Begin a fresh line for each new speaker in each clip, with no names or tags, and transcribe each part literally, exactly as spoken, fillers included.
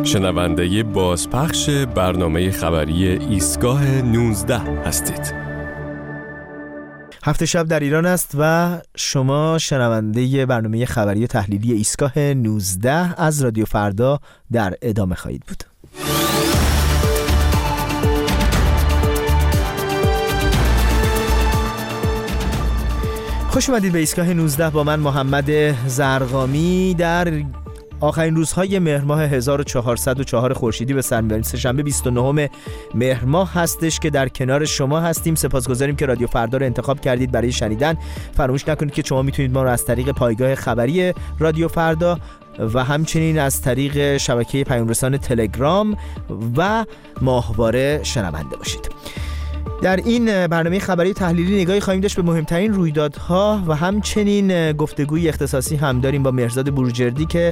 شنونده بازپخش برنامه خبری ایستگاه نوزده هستید.
هفت شب در ایران است و شما شنونده برنامه خبری تحلیلی ایستگاه نوزده از رادیو فردا در ادامه خواهید بود. خوش اومدید به ایستگاه نوزده با من محمد زرقامی. در آخرین روزهای مهر ماه هزار و چهارصد و چهار خورشیدی به سر می‌بریم. سه‌شنبه بیست و نهم مهر ماه هستش که در کنار شما هستیم. سپاسگزاریم که رادیو فردا رو انتخاب کردید برای شنیدن. فراموش نکنید که شما میتونید ما رو از طریق پایگاه خبری رادیو فردا و همچنین از طریق شبکه پیام‌رسان تلگرام و ماهواره شنونده باشید. در این برنامه خبری تحلیلی نگاهی خواهیم داشت به مهمترین رویدادها و همچنین گفتگوی اختصاصی هم داریم با مهرزاد بروجردی که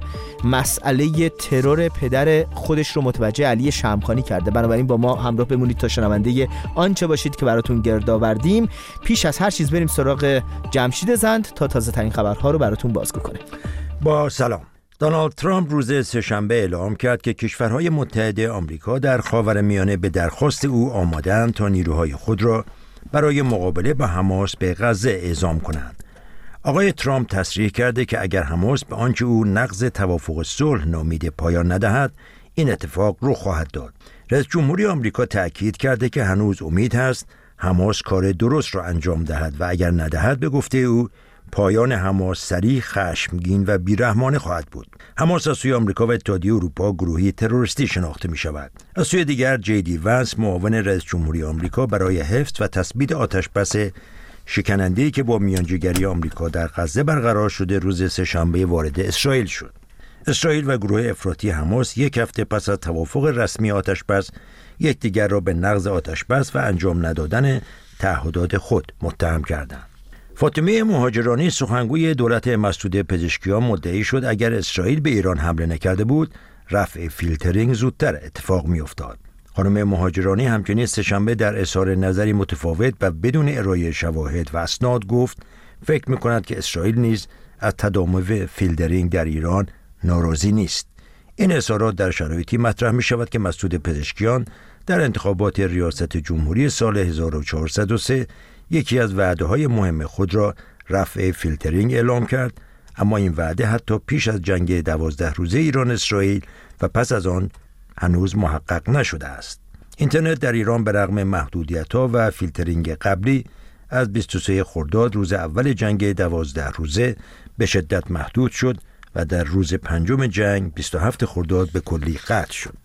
مسئله ترور پدر خودش رو متوجه علی شمخانی کرده. بنابراین با ما همراه بمونید تا شنونده آنچه باشید که براتون گرد آوردیم. پیش از هر چیز بریم سراغ جمشید زند تا تازه ترین خبرها رو براتون بازگو کنه.
با سلام. دونالد ترامپ روز سه‌شنبه اعلام کرد که کشورهای متحد آمریکا در خاورمیانه به درخواست او آماده‌اند تا نیروهای خود را برای مقابله با حماس به غزه اعزام کنند. آقای ترامپ تصریح کرده که اگر حماس به آنچه او نقض توافق صلح نامیده پایان ندهد، این اتفاق رخ خواهد داد. رئیس جمهوری آمریکا تأکید کرده که هنوز امید هست حماس کار درست را انجام دهد و اگر ندهد به گفته او پایان حماس سریع، خشمگین و بیرحمانه خواهد بود. حماس از سوی آمریکا و اتحادیه اروپا گروهی تروریستی شناخته می شود. از سوی دیگر جی دی ونس معاون رئیس جمهوری آمریکا برای حفظ و تثبیت آتشبس شکننده‌ای که با میانجیگری آمریکا در غزه برقرار شده روز سه‌شنبه وارد اسرائیل شد. اسرائیل و گروه افراطی حماس یک هفته پس از توافق رسمی آتشبس یکدیگر را به نقض آتشبس و انجام ندادن تعهدات خود متهم کردند. فاطمه مهاجرانی سخنگوی دولت مسعود پزشکیان مدعی شد اگر اسرائیل به ایران حمله نکرده بود رفع فیلترینگ زودتر اتفاق می‌افتاد. خانم مهاجرانی همچنین سه‌شنبه در اظهار نظری متفاوت و بدون ارائه شواهد و اسناد گفت فکر می‌کند که اسرائیل نیز از تداوم فیلترینگ در ایران ناراضی نیست. این اظهارات در شرایطی مطرح می‌شود که مسعود پزشکیان در انتخابات ریاست جمهوری سال هزار و چهارصد و سه یکی از وعده‌های مهم خود را رفع فیلترینگ اعلام کرد، اما این وعده حتی پیش از جنگ دوازده روزه ایران اسرائیل و پس از آن هنوز محقق نشده است. اینترنت در ایران به رغم محدودیت‌ها و فیلترینگ قبلی از بیست و سوم خرداد روز اول جنگ دوازده روزه به شدت محدود شد و در روز پنجم جنگ بیست و هفتم خرداد به کلی قطع شد.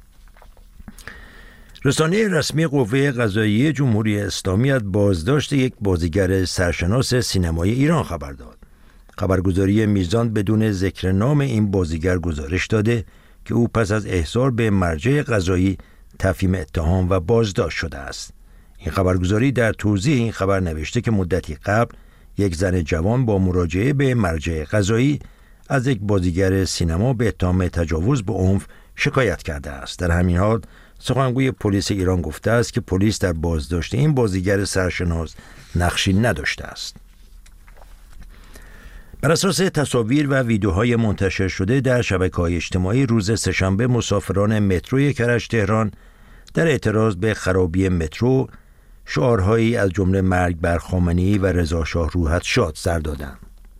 رسانه رسمی قوه قضاییه جمهوری اسلامی از بازداشت یک بازیگر سرشناس سینمای ایران خبر داد. خبرگزاری میزان بدون ذکر نام این بازیگر گزارش داده که او پس از احضار به مرجع قضایی تفهیم اتهام و بازداشت شده است. این خبرگزاری در توضیح این خبر نوشته که مدتی قبل یک زن جوان با مراجعه به مرجع قضایی از یک بازیگر سینما به اتهام تجاوز به عنف شکایت کرده است. در همین حال سخنگوی پلیس ایران گفته است که پلیس در بازداشت این بازیگر سرشناس نقشی نداشته است. بر اساس تصاویر و ویدیوهای منتشر شده در شبکه‌های اجتماعی روز سه‌شنبه مسافران متروی کرج تهران در اعتراض به خرابی مترو شعارهایی از جمله مرگ بر خامنه‌ای و رضا شاه روحت شاد سر دادند.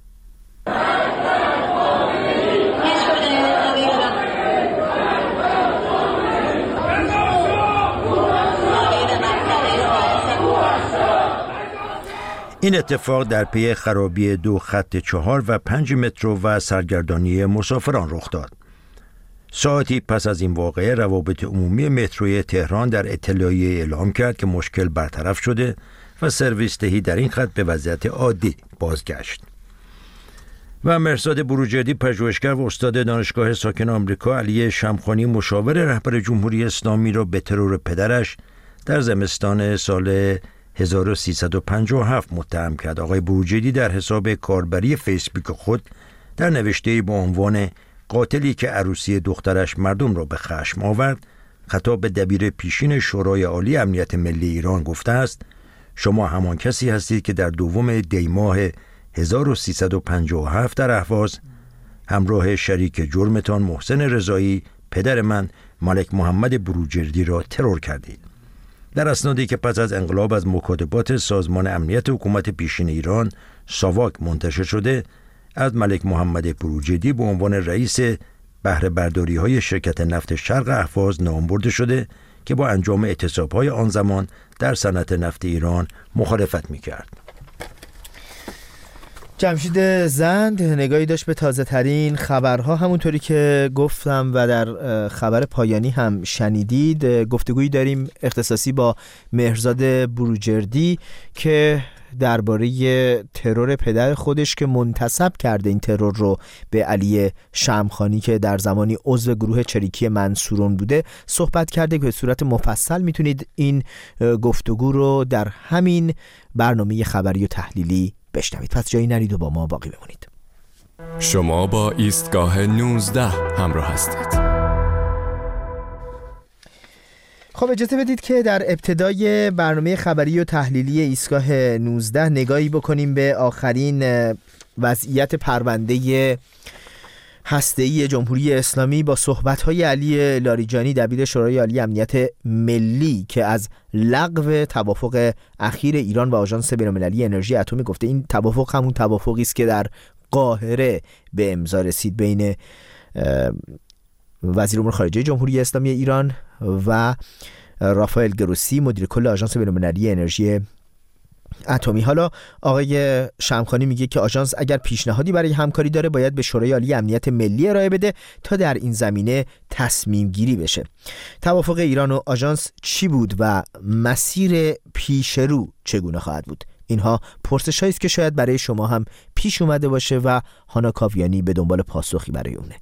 این اتفاق در پی خرابی دو خط چهار و پنج مترو و سرگردانی مسافران رخ داد. ساعتی پس از این واقعه روابط عمومی متروی تهران در اطلاعیه اعلام کرد که مشکل برطرف شده و سرویس دهی در این خط به وضعیت عادی بازگشت. و مهرزاد بروجردی پژوهشگر و استاد دانشگاه ساکن آمریکا علی شمخانی مشاور رهبر جمهوری اسلامی را به ترور پدرش در زمستان سال هزار و سیصد و پنجاه و هفت متهم کرد. آقای بروجردی در حساب کاربری فیسبوک خود در نوشته‌ای با عنوان قاتلی که عروسی دخترش مردم را به خشم آورد خطاب به دبیر پیشین شورای عالی امنیت ملی ایران گفته است شما همان کسی هستید که در دوم دی ماه هزار و سیصد و پنجاه و هفت در اهواز همراه شریک جرمتان محسن رضایی پدر من ملک محمد بروجردی را ترور کردید. در اسنادی که پس از انقلاب از مکاتبات سازمان امنیت حکومت پیشین ایران ساواک منتشر شده، از ملک محمد بروجردی به عنوان رئیس بهره برداری های شرکت نفت شرق اهواز نام برده شده که با انجام اعتصاب‌های آن زمان در صنعت نفت ایران مخالفت می‌کرد.
جمشید زند نگاهی داشت به تازه ترین خبرها. همونطوری که گفتم و در خبر پایانی هم شنیدید، گفتگویی داریم اختصاصی با مهرزاد بروجردی که درباره ترور پدر خودش که منتسب کرده این ترور رو به علی شمخانی که در زمانی عضو گروه چریکی منصورون بوده صحبت کرده که به صورت مفصل میتونید این گفتگو رو در همین برنامه خبری و تحلیلی بشنوید. پس جایی نرید و با ما باقی بمونید.
شما با ایستگاه نوزده همراه هستید.
خب اجازه بدید که در ابتدای برنامه خبری و تحلیلی ایستگاه نوزده نگاهی بکنیم به آخرین وضعیت پرونده هسته‌ای جمهوری اسلامی با صحبت‌های علی لاریجانی دبیر شورای عالی امنیت ملی که از لغو توافق اخیر ایران و آژانس بین‌المللی انرژی اتمی گفته. این توافق همون توافقی است که در قاهره به امضا رسید بین وزیر امور خارجه جمهوری اسلامی ایران و رافائل گروسی مدیر کل آژانس بین‌المللی انرژی اتمی. حالا آقای شمخانی میگه که آژانس اگر پیشنهادی برای همکاری داره باید به شورای عالی امنیت ملی ارائه بده تا در این زمینه تصمیم گیری بشه. توافق ایران و آژانس چی بود و مسیر پیش رو چگونه خواهد بود؟ اینها پرسش‌هایی است که شاید برای شما هم پیش اومده باشه و هانا کاویانی به دنبال پاسخی برای اونه.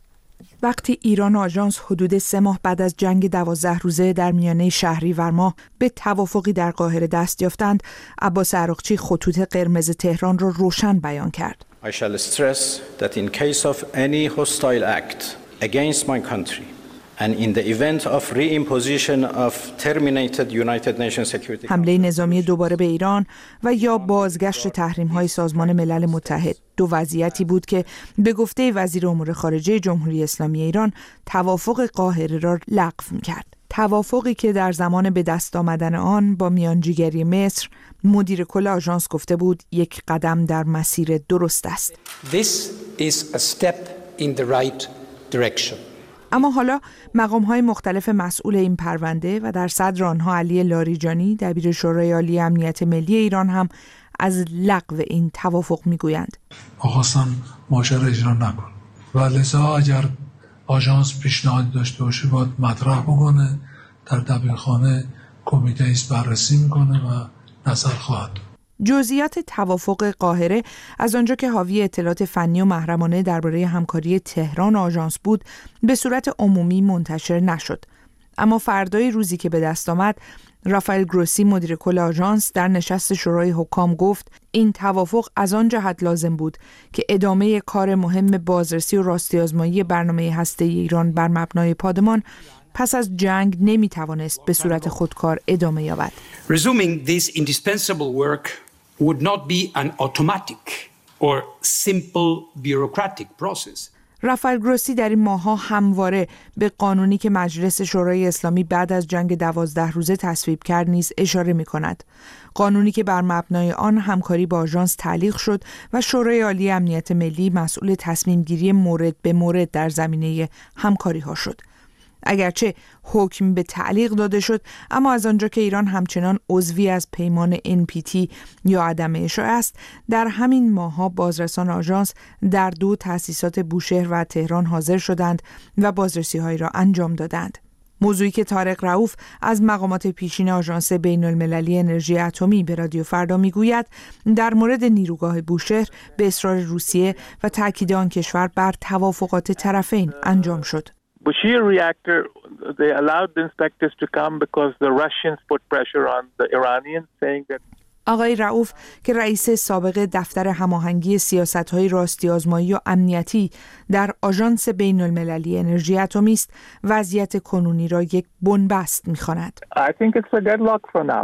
وقتی ایران و آژانس حدود سه ماه بعد از جنگ دوازده روزه در میانه شهریور ماه به توافقی در قاهره دست یافتند، عباس عراقچی خطوط قرمز تهران را روشن بیان کرد.
I shall stress that in case of any hostile act against my country and in the event of reimposition of terminated United Nations Security
حمله نظامی دوباره به ایران و یا بازگشت تحریم‌های سازمان ملل متحد دو وضعیتی بود که به گفته وزیر امور خارجه جمهوری اسلامی ایران توافق قاهره را لغو می‌کرد. توافقی که در زمان به دست آمدن آن با میانجیگری مصر مدیر کل آژانس گفته بود یک قدم در مسیر درست است.
This is a step in the right direction.
اما حالا مقام‌های مختلف مسئول این پرونده و در صدر آنها علی لاریجانی دبیر شورای عالی امنیت ملی ایران هم از لغو این توافق میگویند.
آخواستن ماجرا اجرا نکن و لذا اگر آژانس پیشنهاد داشته باشه باید مطرح بکنه، در دبیرخانه کمیته ایست بررسی میکنه و نظر خواهد.
جزئیات توافق قاهره از آنجا که حاوی اطلاعات فنی و محرمانه درباره همکاری تهران و آژانس بود به صورت عمومی منتشر نشد. اما فردای روزی که به دست آمد، رافائل گروسی مدیر کل آژانس در نشست شورای حکام گفت این توافق از آن جهت لازم بود که ادامه کار مهم بازرسی و راستی آزمایی برنامه هسته‌ای ایران بر مبنای پادمان پس از جنگ نمیتوانست به صورت خودکار ادامه یابد.
Resuming this indispensable work would not be an automatic or simple bureaucratic process.
رافائل گروسی در این ماه‌ها همواره به قانونی که مجلس شورای اسلامی بعد از جنگ دوازده روزه تصویب کرد نیز اشاره می‌کند. قانونی که بر مبنای آن همکاری با آژانس تعلیق شد و شورای عالی امنیت ملی مسئول تصمیم گیری مورد به مورد در زمینه همکاری‌ها شد. اگرچه حکم به تعلیق داده شد، اما از آنجا که ایران همچنان عضوی از پیمان ان پی تی یا عدم اشاعه است، در همین ماه‌ها بازرسان آژانس در دو تأسیسات بوشهر و تهران حاضر شدند و بازرسی‌هایی را انجام دادند. موضوعی که طارق رؤوف از مقامات پیشین آژانس بین‌المللی انرژی اتمی به رادیو فردا میگوید در مورد نیروگاه بوشهر به اصرار روسیه و تاکید آن کشور بر توافقات طرفین انجام شد.
Bushehr reactor, they allowed the inspectors to come because the Russians put pressure on the Iranians saying that
آقای رؤوف که رئیس سابق دفتر هماهنگی سیاست‌های راستی آزمایی و امنیتی در آژانس بین‌المللی انرژی اتمی است، وضعیت کنونی را یک بنبست می‌خواند.
I think it's a deadlock for now.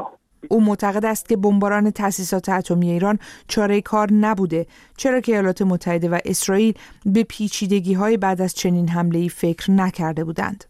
او معتقد است که بمباران تأسیسات اتمی ایران چاره کار نبوده، چرا که ایالات متحده و اسرائیل به پیچیدگی‌های بعد از چنین حمله‌ای فکر نکرده بودند.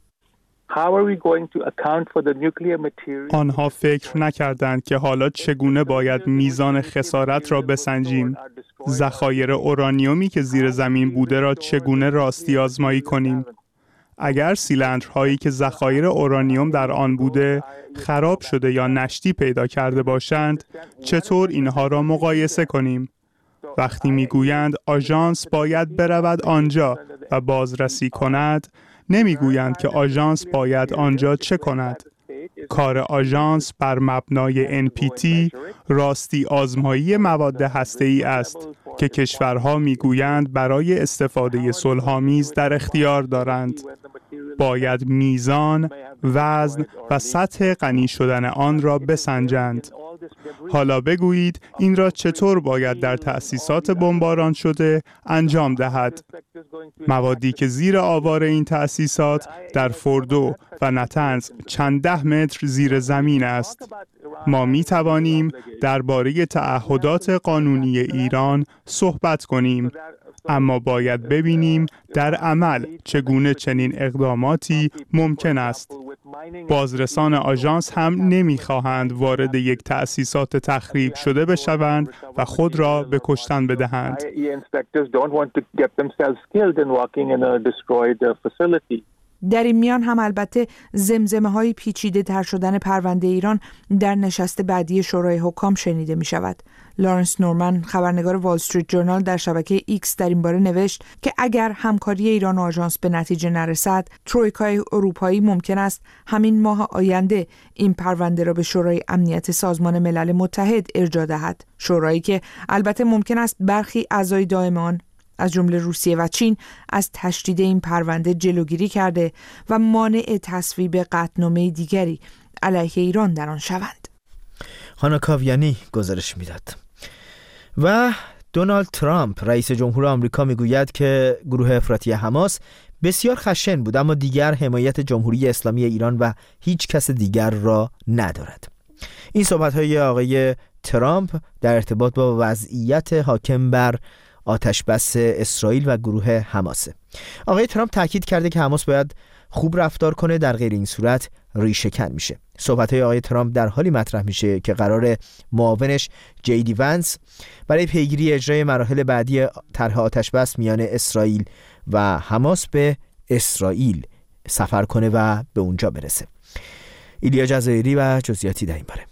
آنها فکر نکردند که حالا چگونه باید میزان خسارت را بسنجیم. ذخایر اورانیومی که زیر زمین بوده را چگونه راستی آزمایی کنیم. اگر سیلندرهایی که ذخایر اورانیوم در آن بوده خراب شده یا نشتی پیدا کرده باشند، چطور اینها را مقایسه کنیم؟ وقتی میگویند آژانس باید برود آنجا و بازرسی کند، نمیگویند که آژانس باید آنجا چه کند. کار آژانس بر مبنای ان پی تی راستی آزمایی مواد هسته‌ای است که کشورها میگویند برای استفاده صلح‌آمیز در اختیار دارند. باید میزان، وزن و سطح غنی شدن آن را بسنجند. حالا بگویید این را چطور باید در تأسیسات بمباران شده انجام دهد. موادی که زیر آوار این تأسیسات در فوردو و نتنز چند ده متر زیر زمین است. ما می توانیم درباره تعهدات قانونی ایران صحبت کنیم، اما باید ببینیم در عمل چگونه چنین اقداماتی ممکن است. بازرسان آژانس هم نمی‌خواهند وارد یک تأسیسات تخریب شده بشوند و خود را به کشتن بدهند.
در این میان هم البته زمزمه های پیچیده تر شدن پرونده ایران در نشست بعدی شورای حکام شنیده می شود. لارنس نورمن، خبرنگار وال استریت جورنال، در شبکه ایکس در این باره نوشت که اگر همکاری ایران و آژانس به نتیجه نرسد، ترویکای اروپایی ممکن است همین ماه آینده این پرونده را به شورای امنیت سازمان ملل متحد ارجاع دهد. شورایی که البته ممکن است برخی اعضای دائم آن از جمله روسیه و چین از تشدید این پرونده جلوگیری کرده و مانع تصویب قطعنامه دیگری علیه ایران در آن شوند.
هانا کاویانی گزارش میداد. و دونالد ترامپ رئیس جمهور آمریکا میگوید که گروه افراطی حماس بسیار خشن بود، اما دیگر حمایت جمهوری اسلامی ایران و هیچ کس دیگر را ندارد. این صحبت‌های آقای ترامپ در ارتباط با وضعیت حاکم بر آتش بس اسرائیل و گروه حماسه. آقای ترامپ تاکید کرده که حماس باید خوب رفتار کنه، در غیر این صورت ریشه کن میشه. صحبت‌های آقای ترامپ در حالی مطرح میشه که قرار معاونش جی دی ونس برای پیگیری اجرای مراحل بعدی طرح آتش بس میان اسرائیل و حماس به اسرائیل سفر کنه و به اونجا برسه. ایلیا جزایری و جزئیاتی در این باره.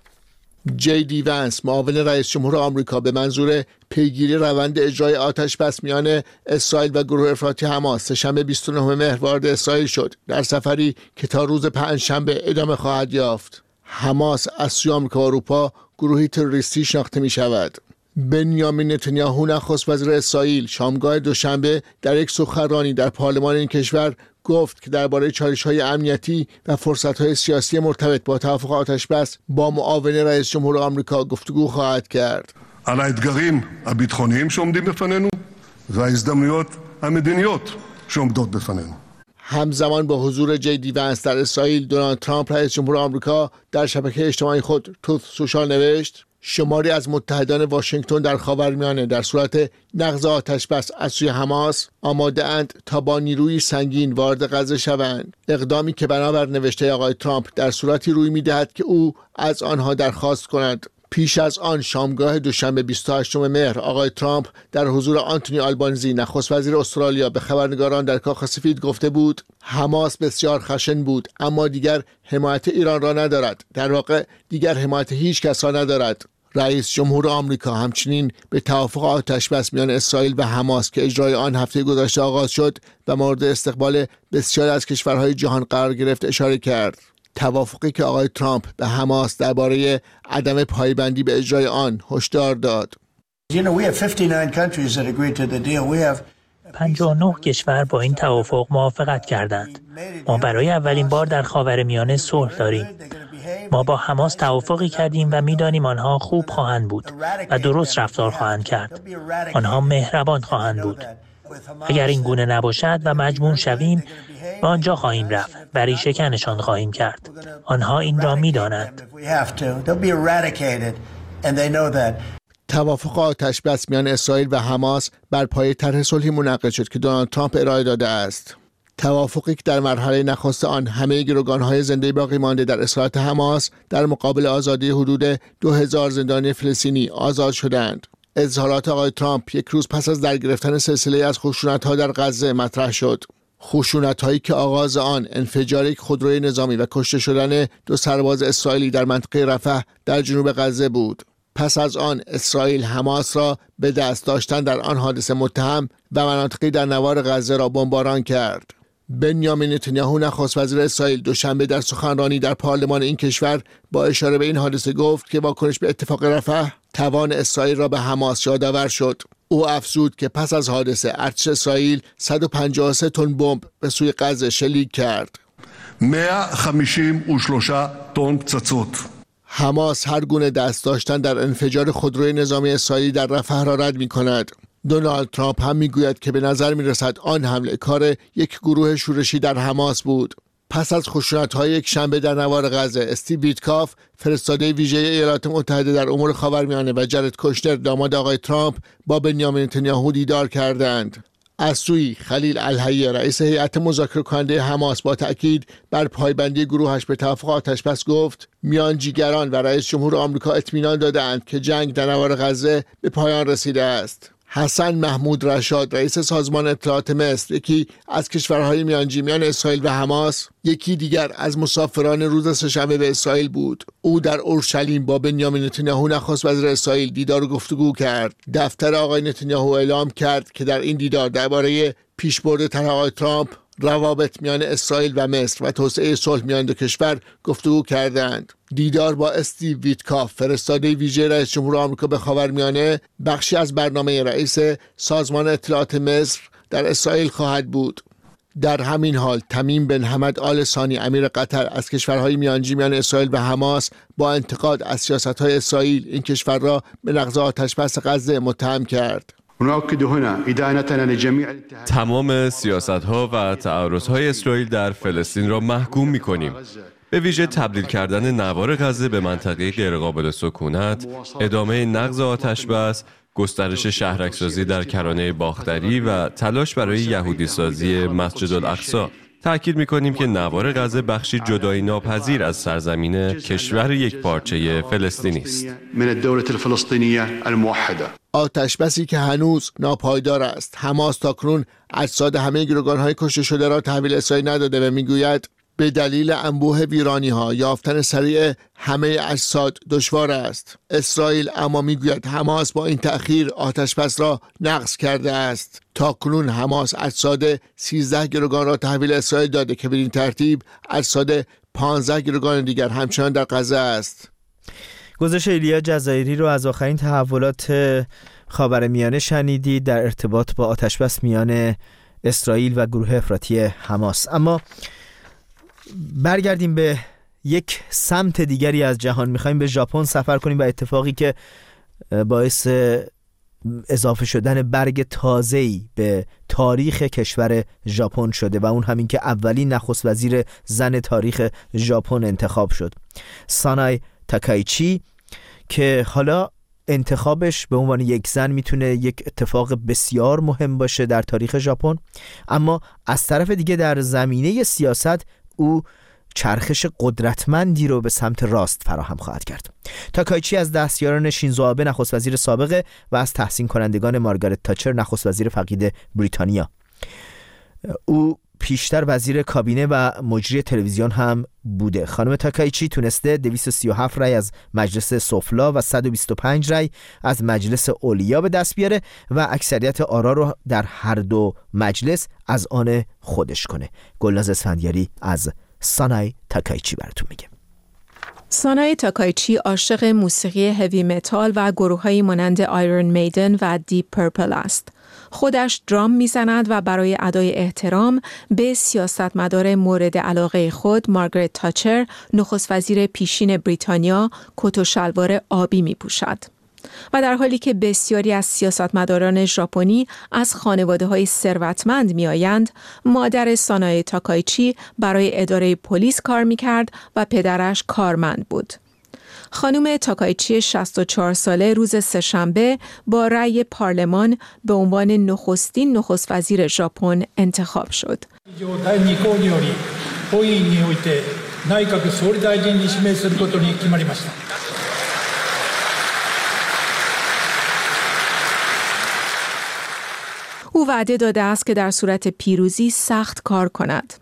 جی دی ونس، معاون رئیس جمهور آمریکا، به منظور پیگیری روند اجرای آتش بس میان اسرائیل و گروه افراطی حماس سه‌شنبه بیست و نهم مهر وارد اسرائیل شد، در سفری که تا روز پنجشنبه ادامه خواهد یافت. حماس از سوی آمریکا و اروپا گروهی تروریستی شناخته می شود. بنیامین نتانیاهو، نخست وزیر اسرائیل، شامگاه دوشنبه در یک سخنرانی در پارلمان این کشور گفت که درباره چالش‌های امنیتی و فرصت‌های سیاسی مرتبط با توافق آتش بس با معاون رئیس جمهور آمریکا گفتگو خواهد کرد.
על האתגרים הביטחוניים שעומדים בפנינו וההזדמנויות המדיניות שעומדות בפנינו.
همزمان با حضور جی دی ونس در اسرائیل، دونالد ترامپ رئیس جمهور آمریکا در شبکه اجتماعی خود توت سوشال نوشت: شماری از متحدان واشنگتن در خاورمیانه در صورت نقض آتش بس از سوی حماس آماده اند تا با نیروی سنگین وارد غزه شوند، اقدامی که بنابر نوشته آقای ترامپ در صورتی روی می‌دهد که او از آنها درخواست کند. پیش از آن شامگاه دوشنبه بیست و هشتم مهر آقای ترامپ در حضور آنتونی آلبانیزی، نخست وزیر استرالیا، به خبرنگاران در کاخ سفید گفته بود حماس بسیار خشن بود اما دیگر حمایت ایران را ندارد، در واقع دیگر حمایت هیچ کس را ندارد. رئیس جمهور آمریکا همچنین به توافق آتش بس میان اسرائیل و حماس که اجرای آن هفته گذشته آغاز شد و مورد استقبال بسیاری از کشورهای جهان قرار گرفت اشاره کرد. توافقی که آقای ترامپ به حماس درباره عدم پایبندی به اجرای آن هشدار داد.
پنجاه و نه کشور با این توافق موافقت کردند. ما برای اولین بار در خاورمیانه صلح داریم. ما با حماس توافقی کردیم و می‌دانیم آنها خوب خواهند بود و درست رفتار خواهند کرد. آنها مهربان خواهند بود. اگر این گونه نباشد و مجبور شویم به آنجا خواهیم رفت و ریشه کنشان خواهیم کرد. آنها این را می‌دانند.
توافق آتش‌بس میان اسرائیل و حماس بر پایه طرح صلحی منعقد شد که دونالد ترامپ ارائه داده است. توافقی که در مرحله نخست آن همه گروگان‌های زنده باقی مانده در اسارت حماس در مقابل آزادی حدود دو هزار زندانی فلسطینی آزاد شدند. اظهارات آقای ترامپ یک روز پس از در گرفتن سلسله از خشونت‌ها در غزه مطرح شد. خشونت‌هایی که آغاز آن انفجار یک خودروی نظامی و کشته شدن دو سرباز اسرائیلی در منطقه رفح در جنوب غزه بود. پس از آن اسرائیل حماس را به دست داشتن در آن حادثه متهم و مناطقی در نوار غزه را بمباران کرد. بنیامین نتانیاهو نخست وزیر اسرائیل دوشنبه در سخنرانی در پارلمان این کشور با اشاره به این حادثه گفت که واکنش به اتفاق رفح توان اسرائیل را به حماس یادآور شد. او افزود که پس از حادثه ارتش اسرائیل صد و پنجاه و سه تن بمب به سوی غزه شلیک کرد.
مئة وخمسين وثلاثة تن پצצות.
حماس هر گونه دست داشتن در انفجار خودروی نظامی اسرائیلی در رفح را رد می کند. دونالد ترامپ هم میگوید که به نظر می رسد آن حمله کار یک گروه شورشی در حماس بود. پس از خشونت‌های یک شنبه در نوار غزه، استیو ویتکاف فرستاده ویژه ایالات متحده در امور خاورمیانه و جرد کوشنر داماد آقای ترامپ با بنیامین نتانیاهو دیدار کردند. از سوی خلیل الحیه رئیس هیئت مذاکره کننده حماس با تأکید بر پایبندی گروهش به توافق آتش‌بس گفت میانجیگران و رئیس جمهور آمریکا اطمینان دادند که جنگ در نوار غزه به پایان رسیده است. حسن محمود رشاد رئیس سازمان اطلاعات مصر، یکی از کشورهای میانجی میان اسرائیل و حماس، یکی دیگر از مسافران روز سه‌شنبه به اسرائیل بود. او در اورشلیم با بنیامین نتانیاهو نخست وزیر اسرائیل دیدار و گفتگو کرد. دفتر آقای نتانیاهو اعلام کرد که در این دیدار درباره پیشبرد طرح آقای ترامپ، روابط میان اسرائیل و مصر و توسعه صلح میان دو کشور گفتگو کردند. دیدار با استیو ویتکاف فرستاده ویژه رئیس جمهور آمریکا به خاورمیانه بخشی از برنامه رئیس سازمان اطلاعات مصر در اسرائیل خواهد بود. در همین حال تمیم بن حمد آل ثانی امیر قطر از کشورهای میانجی میان اسرائیل و حماس با انتقاد از سیاست‌های اسرائیل این کشور را به نقض آتش‌بس غزه متهم کرد.
تمام سیاست‌ها و تعارض‌های اسرائیل در فلسطین را محکوم می‌کنیم. به ویژه تبدیل کردن نوار غزه به منطقه غیرقابل سکونت، ادامه نقض آتش‌بس، گسترش شهرک‌سازی در کرانه باختری و تلاش برای یهودی سازی مسجد الاقصی. تأکید می‌کنیم که نوار غزه بخشی جدایی ناپذیر از سرزمین کشور یکپارچه فلسطینی است.
آتش‌بسی که هنوز ناپایدار است. حماس تاکنون اجساد همه گروگان‌های کشته شده را تحویل اسرائیل نداده و می‌گوید به دلیل انبوه ویرانی‌ها یافتن سریع همه اجساد دشوار است. اسرائیل اما میگوید حماس با این تأخیر آتش‌بس را نقض کرده است. تاکنون حماس اجساد سیزده گروگان را تحویل اسرائیل داده که بدین ترتیب اجساد پانزده گروگان دیگر همچنان در غزه است.
گزارش ایلیا جزایری رو از آخرین تحولات خاورمیانه شنیدید در ارتباط با آتش‌بس میان اسرائیل و گروه افراطی حماس. اما برگردیم به یک سمت دیگری از جهان. میخوایم به ژاپن سفر کنیم و اتفاقی که باعث اضافه شدن برگ تازه‌ای به تاریخ کشور ژاپن شده و اون همین که اولین نخست وزیر زن تاریخ ژاپن انتخاب شد، سانای تاکایچی، که حالا انتخابش به عنوان یک زن میتونه یک اتفاق بسیار مهم باشه در تاریخ ژاپن. اما از طرف دیگه در زمینه سیاست او چرخش قدرتمندی رو به سمت راست فراهم خواهد کرد. تاکایچی از دستیاران شینزو آبه نخست وزیر سابق و از تحسین کنندگان مارگارت تاچر نخست وزیر فقید بریتانیا. او پیشتر وزیر کابینه و مجری تلویزیون هم بوده. خانم تاکایچی تونسته دویست و سی و هفت رای از مجلس سفلا و صد و بیست و پنج رای از مجلس علیا به دست بیاره و اکثریت آرا رو در هر دو مجلس از آن خودش کنه. گلناز اسفندیاری از سانای تاکایچی براتون میگه.
سانای تاکایچی عاشق موسیقی هوی متال و گروه‌هایی مانند آیرون میدن و دیپ پرپل است. خودش درام میزند و برای ادای احترام به سیاستمدار مورد علاقه خود مارگارت تاچر، نخست وزیر پیشین بریتانیا، کت و شلوار آبی می پوشد. و در حالی که بسیاری از سیاستمداران ژاپنی از خانواده‌های ثروتمند می‌آیند، مادر سانای تاکایچی برای اداره پلیس کار می‌کرد و پدرش کارمند بود. خانم تاکایچی شصت و چهار ساله روز سه‌شنبه با رأی پارلمان به عنوان نخستین نخست وزیر ژاپن انتخاب شد. او وعده داده است که در صورت پیروزی سخت کار کند.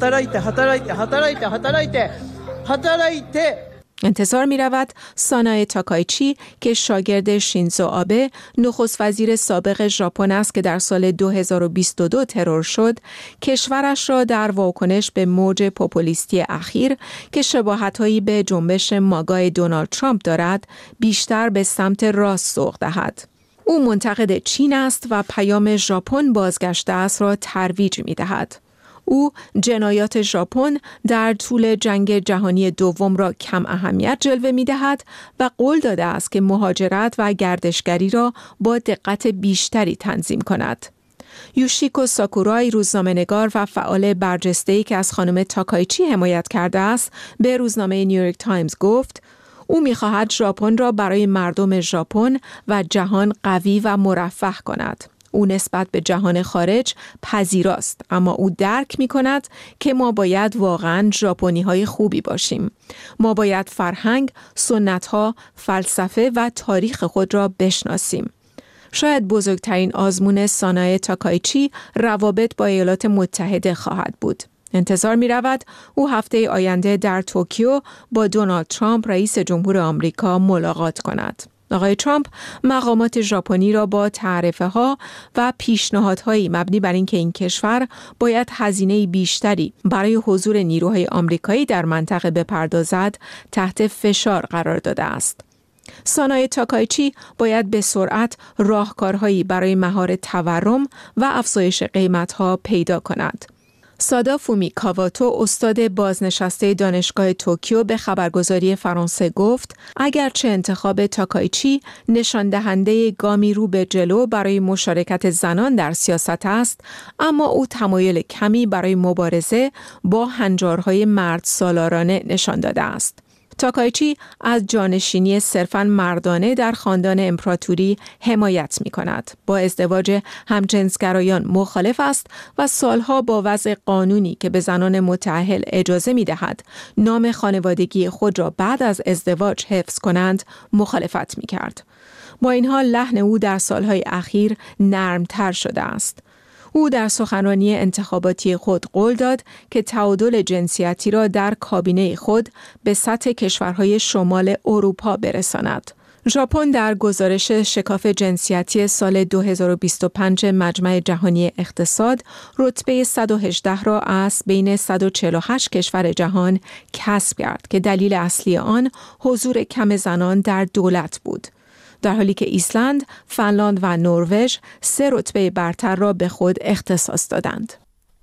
انتظار می رود سانای تاکایچی که شاگرد شینزو آبه نخست وزیر سابق ژاپن است که در سال دو هزار و بیست و دو ترور شد، کشورش را در واکنش به موج پوپولیستی اخیر که شباهت‌هایی به جنبش ماگای دونالد ترامپ دارد، بیشتر به سمت راست سوق دهد. او منتقد چین است و پیام ژاپن بازگشته است را ترویج می دهد. او جنایات ژاپن در طول جنگ جهانی دوم را کم اهمیت جلوه می دهد و قول داده است که مهاجرت و گردشگری را با دقت بیشتری تنظیم کند. یوشیکو ساکورای روزنامه‌نگار و فعال برجسته‌ای که از خانم تاکایچی حمایت کرده است، به روزنامه نیویورک تایمز گفت او می‌خواهد ژاپن را برای مردم ژاپن و جهان قوی و مرفه کند. او نسبت به جهان خارج پذیراست، اما او درک می کند که ما باید واقعاً ژاپنی های خوبی باشیم. ما باید فرهنگ، سنت‌ها، فلسفه و تاریخ خود را بشناسیم. شاید بزرگترین آزمون سانای تاکایچی روابط با ایالات متحده خواهد بود. انتظار می رود او هفته آینده در توکیو با دونالد ترامپ رئیس جمهور آمریکا ملاقات کند. آقای ترامپ مقامات ژاپنی را با تعرفه ها و پیشنهادهایی مبنی بر اینکه این کشور باید هزینه بیشتری برای حضور نیروهای آمریکایی در منطقه بپردازد تحت فشار قرار داده است. سانای تاکایچی باید به سرعت راهکارهایی برای مهار تورم و افزایش قیمتها پیدا کند. سادافومی کاواتو، استاد بازنشسته دانشگاه توکیو، به خبرگزاری فرانسه گفت اگرچه انتخاب تاکایچی نشان دهنده گامی رو به جلو برای مشارکت زنان در سیاست است، اما او تمایل کمی برای مبارزه با هنجارهای مرد سالارانه نشان داده است. تاکایچی از جانشینی صرفاً مردانه در خاندان امپراتوری حمایت می کند. با ازدواج همجنسگرایان مخالف است و سالها با وضع قانونی که به زنان متأهل اجازه می دهد نام خانوادگی خود را بعد از ازدواج حفظ کنند مخالفت می کرد. با این حال لحن او در سالهای اخیر نرمتر شده است. او در سخنرانی انتخاباتی خود قول داد که تعادل جنسیتی را در کابینه خود به سطح کشورهای شمال اروپا برساند. ژاپن در گزارش شکاف جنسیتی سال دو هزار و بیست و پنج مجمع جهانی اقتصاد رتبه صد و هجده را از بین صد و چهل و هشت کشور جهان کسب کرد که دلیل اصلی آن حضور کم زنان در دولت بود. در حالی که ایسلند، فنلاند و نروژ سه رتبه برتر را به خود اختصاص دادند.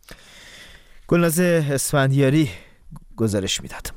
گلناز اسفندیاری گزارش میداد.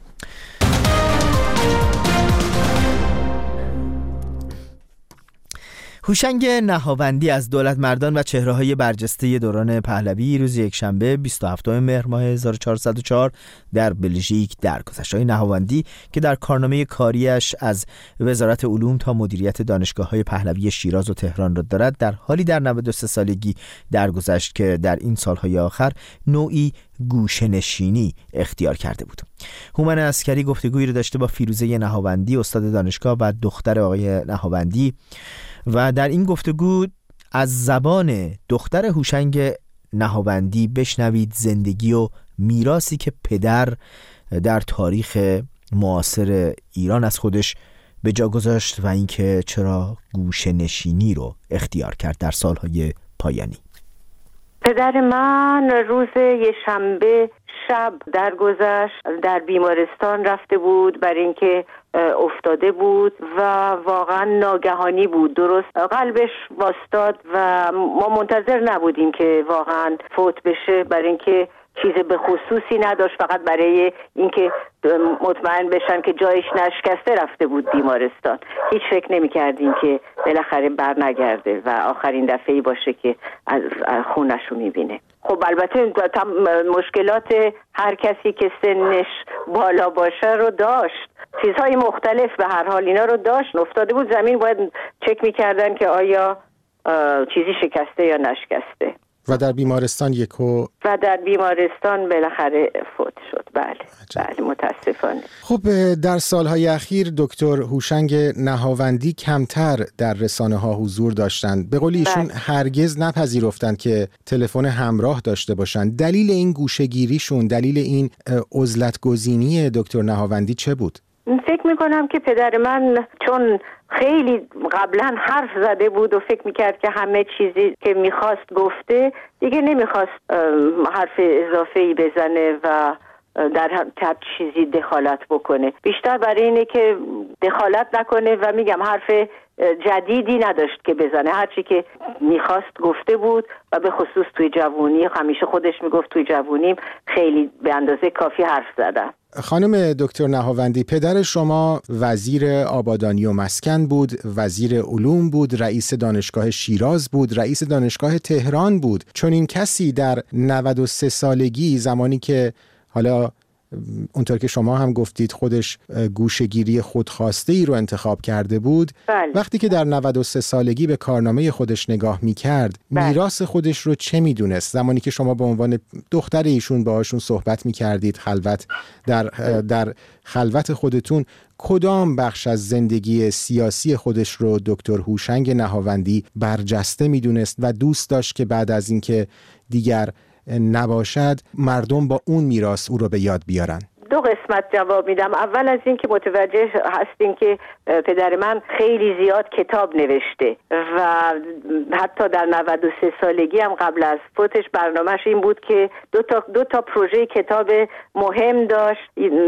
هوشنگ نهاوندی از دولت مردان و چهره‌های برجسته دوران پهلوی روز یکشنبه بیست و هفتم مهر ماه هزار و چهارصد و چهار در بلژیک درگذشت. آقای نهاوندی که در کارنامه کاریش از وزارت علوم تا مدیریت دانشگاه‌های پهلوی شیراز و تهران را دارد، در حالی در نود و سه سالگی درگذشت که در این سالهای آخر نوعی گوشه‌نشینی اختیار کرده بود. هومن عسکری گفتگویی را داشته با فیروزه نهاوندی، استاد دانشگاه و دختر آقای نهاوندی، و در این گفتگو از زبان دختر هوشنگ نهاوندی بشنوید زندگی و میراثی که پدر در تاریخ معاصر ایران از خودش به جا گذاشت و اینکه چرا گوشه‌نشینی رو اختیار کرد در سالهای پایانی.
پدر من روز یه شنبه شب درگذشت، در بیمارستان رفته بود برای اینکه افتاده بود و واقعا ناگهانی بود. درست قلبش واستاد و ما منتظر نبودیم که واقعا فوت بشه، برای اینکه چیز به خصوصی نداشت، فقط برای اینکه مطمئن بشن که جایش نشکسته رفته بود بیمارستان. هیچ فکر نمی‌کردیم که بالاخره بر نگرده و آخرین دفعه‌ای باشه که از خونش رو می‌بینه. خب البته مشکلات هر کسی که سنش بالا باشه رو داشت، چیزهای مختلف به هر حال اینا رو داشت. افتاده بود زمین، باید چک می‌کردن که آیا چیزی شکسته یا نشکسته.
و در بیمارستان یکو
و در بیمارستان بالاخره فوت شد. بله عجب. بله متاسفانه.
خب در سالهای اخیر دکتر هوشنگ نهاوندی کمتر در رسانه ها حضور داشتند. به قول ایشون بله. هرگز نپذیرفتند که تلفن همراه داشته باشند. دلیل این گوشه‌گیریشون، دلیل این عزلت گزینی دکتر نهاوندی چه بود؟
فکر میکنم که پدر من چون خیلی قبلا حرف زده بود و فکر میکرد که همه چیزی که میخواست گفته، دیگه نمیخواست حرف اضافه‌ای بزنه و در هر چیزی دخالت بکنه. بیشتر برای اینه که دخالت نکنه و میگم حرف جدیدی نداشت که بزنه. هرچی که میخواست گفته بود و به خصوص توی جوونی، همیشه خودش میگفت توی جوونیم خیلی به اندازه کافی حرف زدم.
خانم دکتر نهاوندی، پدر شما وزیر آبادانی و مسکن بود، وزیر علوم بود، رئیس دانشگاه شیراز بود، رئیس دانشگاه تهران بود. چون این کسی در نود و سه سالگی، زمانی که حالا اونطور که شما هم گفتید خودش گوشه‌گیری خودخواسته ای رو انتخاب کرده بود، بله. وقتی که در نود و سه سالگی به کارنامه خودش نگاه می‌کرد، بله. میراث خودش رو چه می‌دونست؟ زمانی که شما به عنوان دختر ایشون باهاشون صحبت می‌کردید خلوت در در خلوت خودتون، کدام بخش از زندگی سیاسی خودش رو دکتر هوشنگ نهاوندی برجسته می‌دونست و دوست داشت که بعد از اینکه دیگر نباشد مردم با اون میراث او رو به یاد بیارن؟
دو قسمت جواب میدم. اول از این که متوجه هستین که پدر من خیلی زیاد کتاب نوشته و حتی در نود و سه سالگی هم قبل از فوتش برنامهش این بود که دو تا, دو تا پروژه کتاب مهم داشت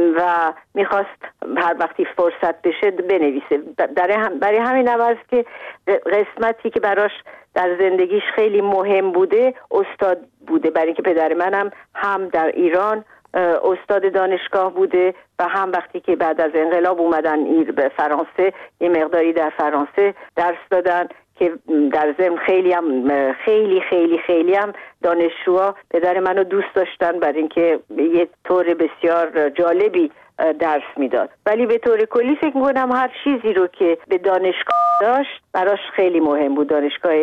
و میخواست هر وقتی فرصت بشه بنویسه. برای همین هم است که قسمتی که براش در زندگیش خیلی مهم بوده استاد بوده، برای اینکه پدر منم هم در ایران استاد دانشگاه بوده و هم وقتی که بعد از انقلاب اومدن ایر به فرانسه یه مقداری در فرانسه درس دادن که در ضمن خیلی هم خیلی خیلی خیلی هم دانشجوها پدر منو دوست داشتن برای اینکه یه طور بسیار جالبی درس میداد. ولی به طور کلی فکر میکنم هر چیزی رو که به دانشگاه داشت براش خیلی مهم بود. دانشگاه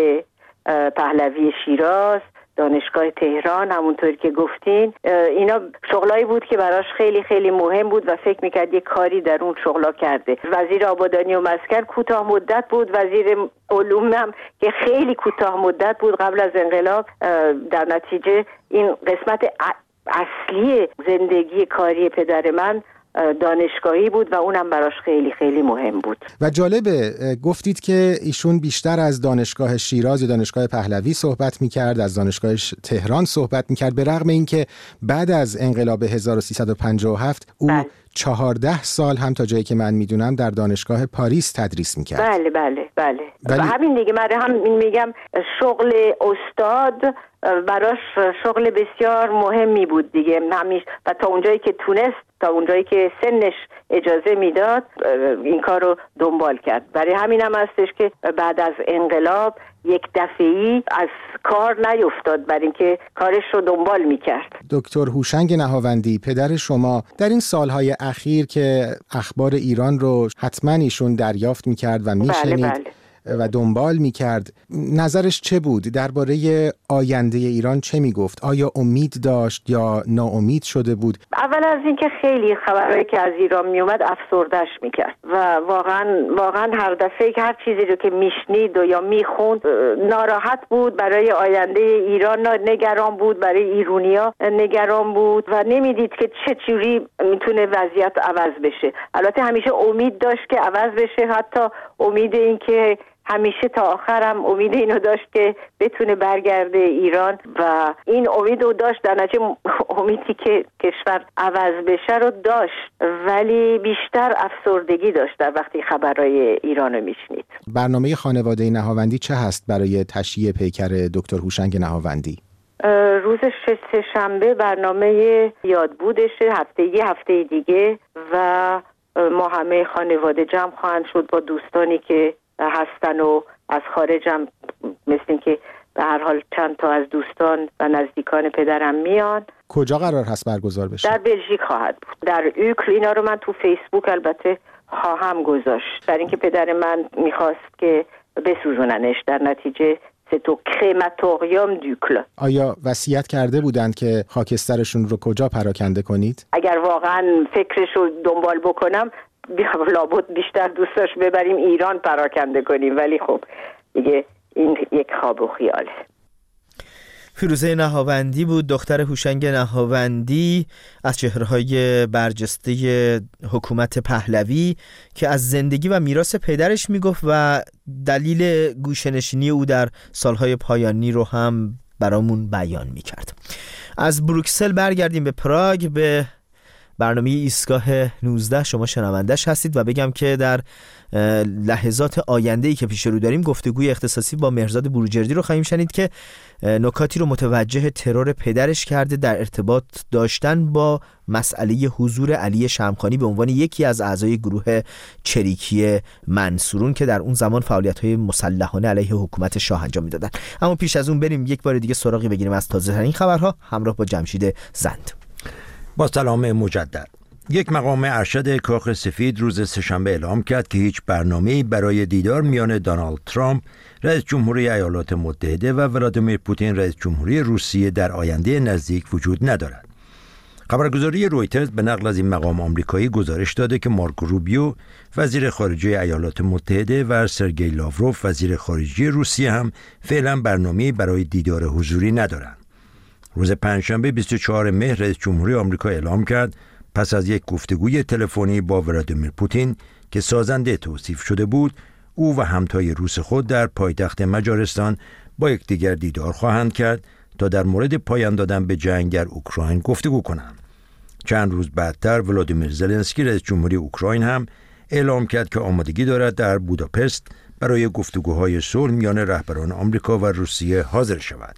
پهلوی شیراز، دانشگاه تهران، همونطور که گفتین، اینا شغلایی بود که براش خیلی خیلی مهم بود و فکر میکرد یک کاری در اون شغلا کرده. وزیر آبادانی و مسکن کوتاه مدت بود، وزیر علوم هم که خیلی کوتاه مدت بود قبل از انقلاب. در نتیجه این قسمت اصلی زندگی کاری پدر من دانشگاهی بود و اونم براش خیلی خیلی مهم بود.
و جالبه گفتید که ایشون بیشتر از دانشگاه شیراز یا دانشگاه پهلوی صحبت میکرد، از دانشگاه تهران صحبت میکرد، به رغم اینکه بعد از انقلاب هزار و سیصد و پنجاه و هفت او بله. چهارده سال هم تا جایی که من میدونم در دانشگاه پاریس تدریس میکرد.
بله بله بله. و همین دیگه من هم میگم شغل استاد براش شغل بسیار مهمی بود دیگه همیشه و تا اونجایی که تونست، تا اونجایی که سنش اجازه میداد این کار رو دنبال کرد. برای همین هم هستش که بعد از انقلاب یک دفعه‌ای از کار نیفتاد، برای اینکه کارش رو دنبال میکرد.
دکتر هوشنگ نهاوندی، پدر شما در این سالهای اخیر که اخبار ایران رو حتما ایشون دریافت میکرد و میشنید بله بله. و دنبال میکرد، نظرش چه بود؟ درباره آینده ایران چه میگفت؟ آیا امید داشت یا ناامید شده بود؟
اول از اینکه خیلی خبرهایی که از ایران میومد افسردهش میکرد و واقعا واقعا هر دفعه که هر چیزی رو که میشنید و یا میخوند ناراحت بود برای آینده ایران، نگران بود برای ایرونیا، نگران بود و نمیدید که چه جوری میتونه وضعیت عوض بشه. البته همیشه امید داشت که عوض بشه، حتی امید این که همیشه تا آخرم امید اینو داشت که بتونه برگرده ایران و این امید رو داشت. در نتیجه امیدی که کشور عوض بشه رو داشت، ولی بیشتر افسردگی داشت در وقتی خبرهای ایران رو میشنید.
برنامه خانواده نهاوندی چه هست برای تشییع پیکر دکتر هوشنگ نهاوندی؟
روز سه‌شنبه برنامه یاد بودش، هفته یه هفته دیگه و ما همه خانواده جمع خواهند شد با دوستانی که هستن و از خارج هم مثل این که به هر حال چند تا از دوستان و نزدیکان پدرم میان.
کجا قرار هست برگزار بشه؟
در بلژیک خواهد بود، در اوکل. اینا رو من تو فیسبوک البته خواهم گذاشت، در اینکه پدر من میخواست که بسوزوننش، در نتیجه تو کرماتوریوم دوکل.
آیا وصیت کرده بودند که خاکسترشون رو کجا پراکنده کنید؟
اگر واقعا فکرش رو دنبال بکنم لابد بیشتر دوست داشت ببریم ایران پراکنده کنیم، ولی خب دیگه این یک خواب و خیاله.
فیروزه نهاوندی بود، دختر هوشنگ نهاوندی، از چهره‌های برجسته حکومت پهلوی که از زندگی و میراث پدرش میگفت و دلیل گوشه‌نشینی او در سالهای پایانی رو هم برامون بیان میکرد. از بروکسل برگردیم به پراگ، به برنامه ایستگاه نوزده شما شنوندش هستید و بگم که در لحظات آینده‌ای که پیش رو داریم گفتگوی اختصاصی با مهرزاد بروجردی رو خواهیم شنید که نکاتی رو متوجه ترور پدرش کرده در ارتباط داشتن با مسئله حضور علی شمخانی به عنوان یکی از اعضای گروه چریکی منصورون که در اون زمان فعالیت‌های مسلحانه علیه حکومت شاه انجام می‌دادن. اما پیش از اون بریم یک بار دیگه سراغی بگیریم از تازه‌ترین خبرها همراه با جمشید زند.
با سلام مجدد. یک مقام ارشد کاخ سفید روز سه‌شنبه اعلام کرد که هیچ برنامه‌ای برای دیدار میان دونالد ترامپ رئیس جمهوری ایالات متحده و ولادیمیر پوتین رئیس جمهوری روسیه در آینده نزدیک وجود ندارد. خبرگزاری رویترز به نقل از این مقام آمریکایی گزارش داده که مارکو روبیو وزیر خارجه ایالات متحده و سرگئی لاوروف وزیر خارجه روسیه هم فعلا برنامه‌ای برای دیدار حضوری ندارند. روز پنجشنبه بیست و چهارم مهر رئیس جمهوری آمریکا اعلام کرد پس از یک گفتگوی تلفنی با ولادیمیر پوتین که سازنده توصیف شده بود، او و همتای روس خود در پایتخت مجارستان با یکدیگر دیدار خواهند کرد تا در مورد پایان دادن به جنگ در اوکراین گفتگو کنند. چند روز بعدتر ولادیمیر زلنسکی رئیس جمهوری اوکراین هم اعلام کرد که آمادگی دارد در بوداپست برای گفتگوهای صلح میان رهبران آمریکا و روسیه حاضر شود.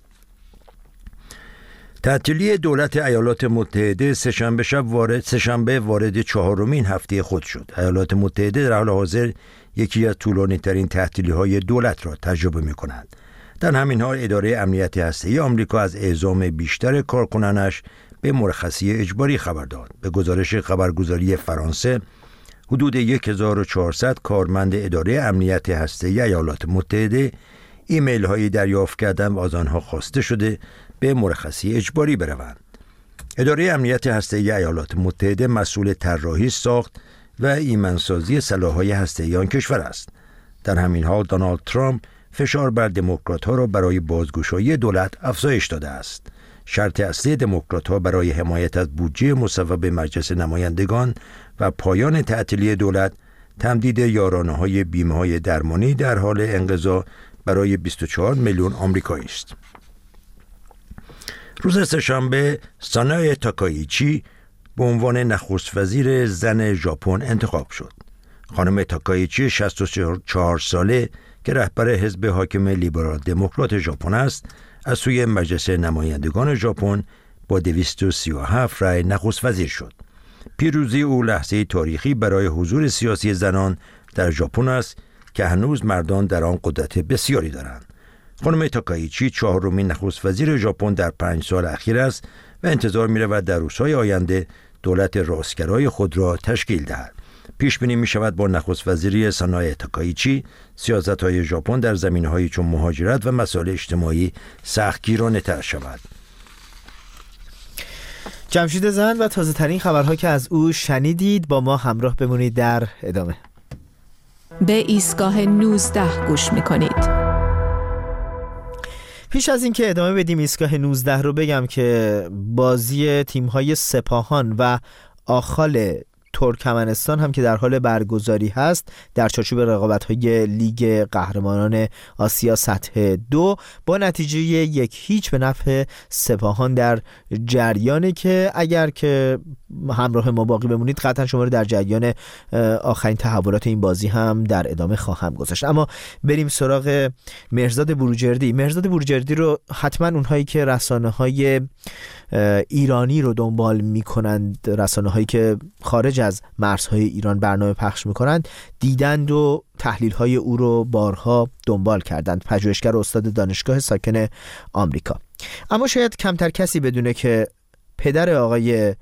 تعطیلی دولت ایالات متحده سه‌شنبه شب وارد سه‌شنبه وارد چهارمین هفته خود شد. ایالات متحده در حال حاضر یکی از طولانی‌ترین تعطیلی‌های دولت را تجربه می‌کند. در همین حال اداره امنیت هسته‌ای آمریکا از اعزام بیشتر کارکنانش به مرخصی اجباری خبر داد. به گزارش خبرگزاری فرانسه، حدود هزار و چهارصد کارمند اداره امنیت هسته‌ای ایالات متحده ایمیل هایی دریافت کردند و از آنها خواسته شده به مرخصی اجباری بروند. اداره امنیت هسته‌ای ایالات متحده مسئول طراحی، ساخت و ایمنسازی سلاح‌های هسته‌ای آن کشور است. در همین حال دونالد ترامپ فشار بر دموکرات‌ها را برای بازگشایی دولت افزایش داده است. شرط اصلی دموکرات‌ها برای حمایت از بودجه مصوب مجلس نمایندگان و پایان تعطیلی دولت تمدید یارانه‌های بیمه‌های درمانی در حال انقضا برای بیست و چهار میلیون آمریکایی است. روز سه‌شنبه سانای تاکایچی به عنوان نخست وزیر زن ژاپن انتخاب شد. خانم تاکایچی شصت و چهار ساله که رهبر حزب حاکم لیبرال دموکرات ژاپن است، از سوی مجلس نمایندگان ژاپن با دویست و سی و هفت رأی نخست وزیر شد. پیروزی او لحظه تاریخی برای حضور سیاسی زنان در ژاپن است که هنوز مردان در آن قدرت بسیاری دارند. خانم تاکایچی چهارمین نخست وزیر ژاپن در پنج سال اخیر است و انتظار می‌رود در روزهای آینده دولت راستگرای خود را تشکیل دهد. پیش بینی می‌شود با نخست وزیری سانای تاکایچی سیاست‌های ژاپن در زمینه‌هایی چون مهاجرت و مسائل اجتماعی سختگیرانه‌تر شود.
جمشید زند و تازه ترین خبرها که از او شنیدید، با ما همراه بمونید در ادامه.
به ایستگاه نوزده گوش می‌کنید.
پیش از اینکه ادامه بدیم ایستگاه نوزده رو بگم که بازی تیم‌های سپاهان و آخال ترکمنستان هم که در حال برگزاری هست در چارچوب رقابت‌های لیگ قهرمانان آسیا سطح دو با نتیجه یک هیچ به نفع سپاهان در جریانه که اگر که همراه ما باقی بمونید قطعا شما رو در جریان آخرین تحولات این بازی هم در ادامه خواهم گذاشت. اما بریم سراغ مهرزاد بروجردی. مهرزاد بروجردی رو حتما اونهایی که رسانه‌های ایرانی رو دنبال می‌کنند، رسانه‌هایی که خارج از مرزهای ایران برنامه پخش می‌کنند، دیدند و تحلیل‌های او رو بارها دنبال کردند. پژوهشگر استاد دانشگاه ساکن آمریکا. اما شاید کمتر کسی بدونه که پدر آقای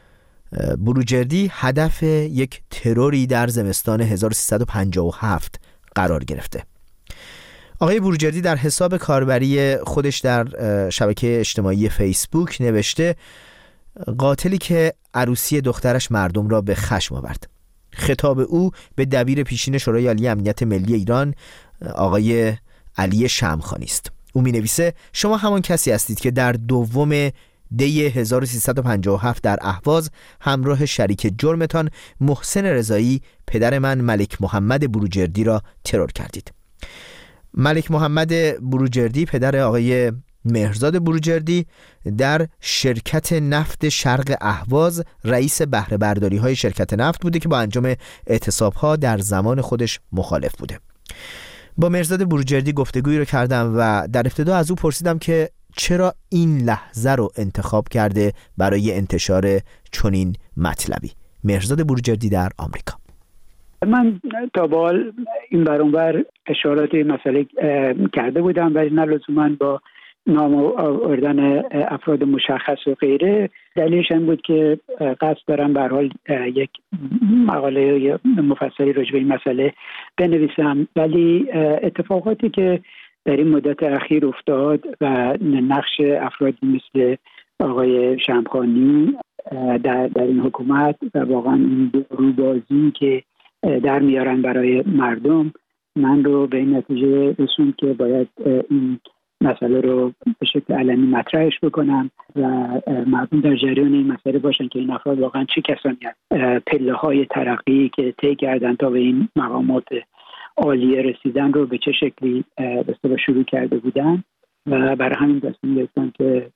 بروجردی هدف یک تروری در زمستان هزار و سیصد و پنجاه و هفت قرار گرفته. آقای بروجردی در حساب کاربری خودش در شبکه اجتماعی فیسبوک نوشته قاتلی که عروسی دخترش مردم را به خشم آورد. خطاب او به دبیر پیشین شورای عالی امنیت ملی ایران آقای علی شمخانی است. او می نویسه شما همان کسی هستید که در دوم دی هزار و سیصد و پنجاه و هفت در اهواز همراه شریک جرمتان محسن رضایی پدر من ملک محمد بروجردی را ترور کردید. ملک محمد بروجردی پدر آقای مهرزاد بروجردی در شرکت نفت شرق اهواز رئیس بهره برداری های شرکت نفت بوده که با انجام اعتصاب ها در زمان خودش مخالف بوده. با مهرزاد بروجردی گفتگویی رو کردم و در ابتدا از او پرسیدم که چرا این لحظه رو انتخاب کرده برای انتشار چنین مطلبی. مهرزاد بروجردی در آمریکا.
من تا به حال این برانور اشارات مسئله کرده بودم ولی نه لزوما با نام آوردن افراد مشخص و غیره. دلیلش این بود که قصد دارم به هر حال یک مقاله مفصلی راجع به این مسئله بنویسم، ولی اتفاقاتی که در این مدت اخیر افتاد و نقش افرادی مثل آقای شمخانی در, در این حکومت و واقعا این روبازی که در میارن برای مردم من رو به این نتیجه رسوند که باید این مسئله رو به شکل علنی مطرحش بکنم و مردم در جریان این مسئله باشن که این افراد واقعا چه کسانی هستند، پله های ترقی که طی کردن تا به این مقامات عالیه رسیدن رو به چه شکلی به اصطلاح شروع کرده بودن و برای همین تصمیم گرفتم که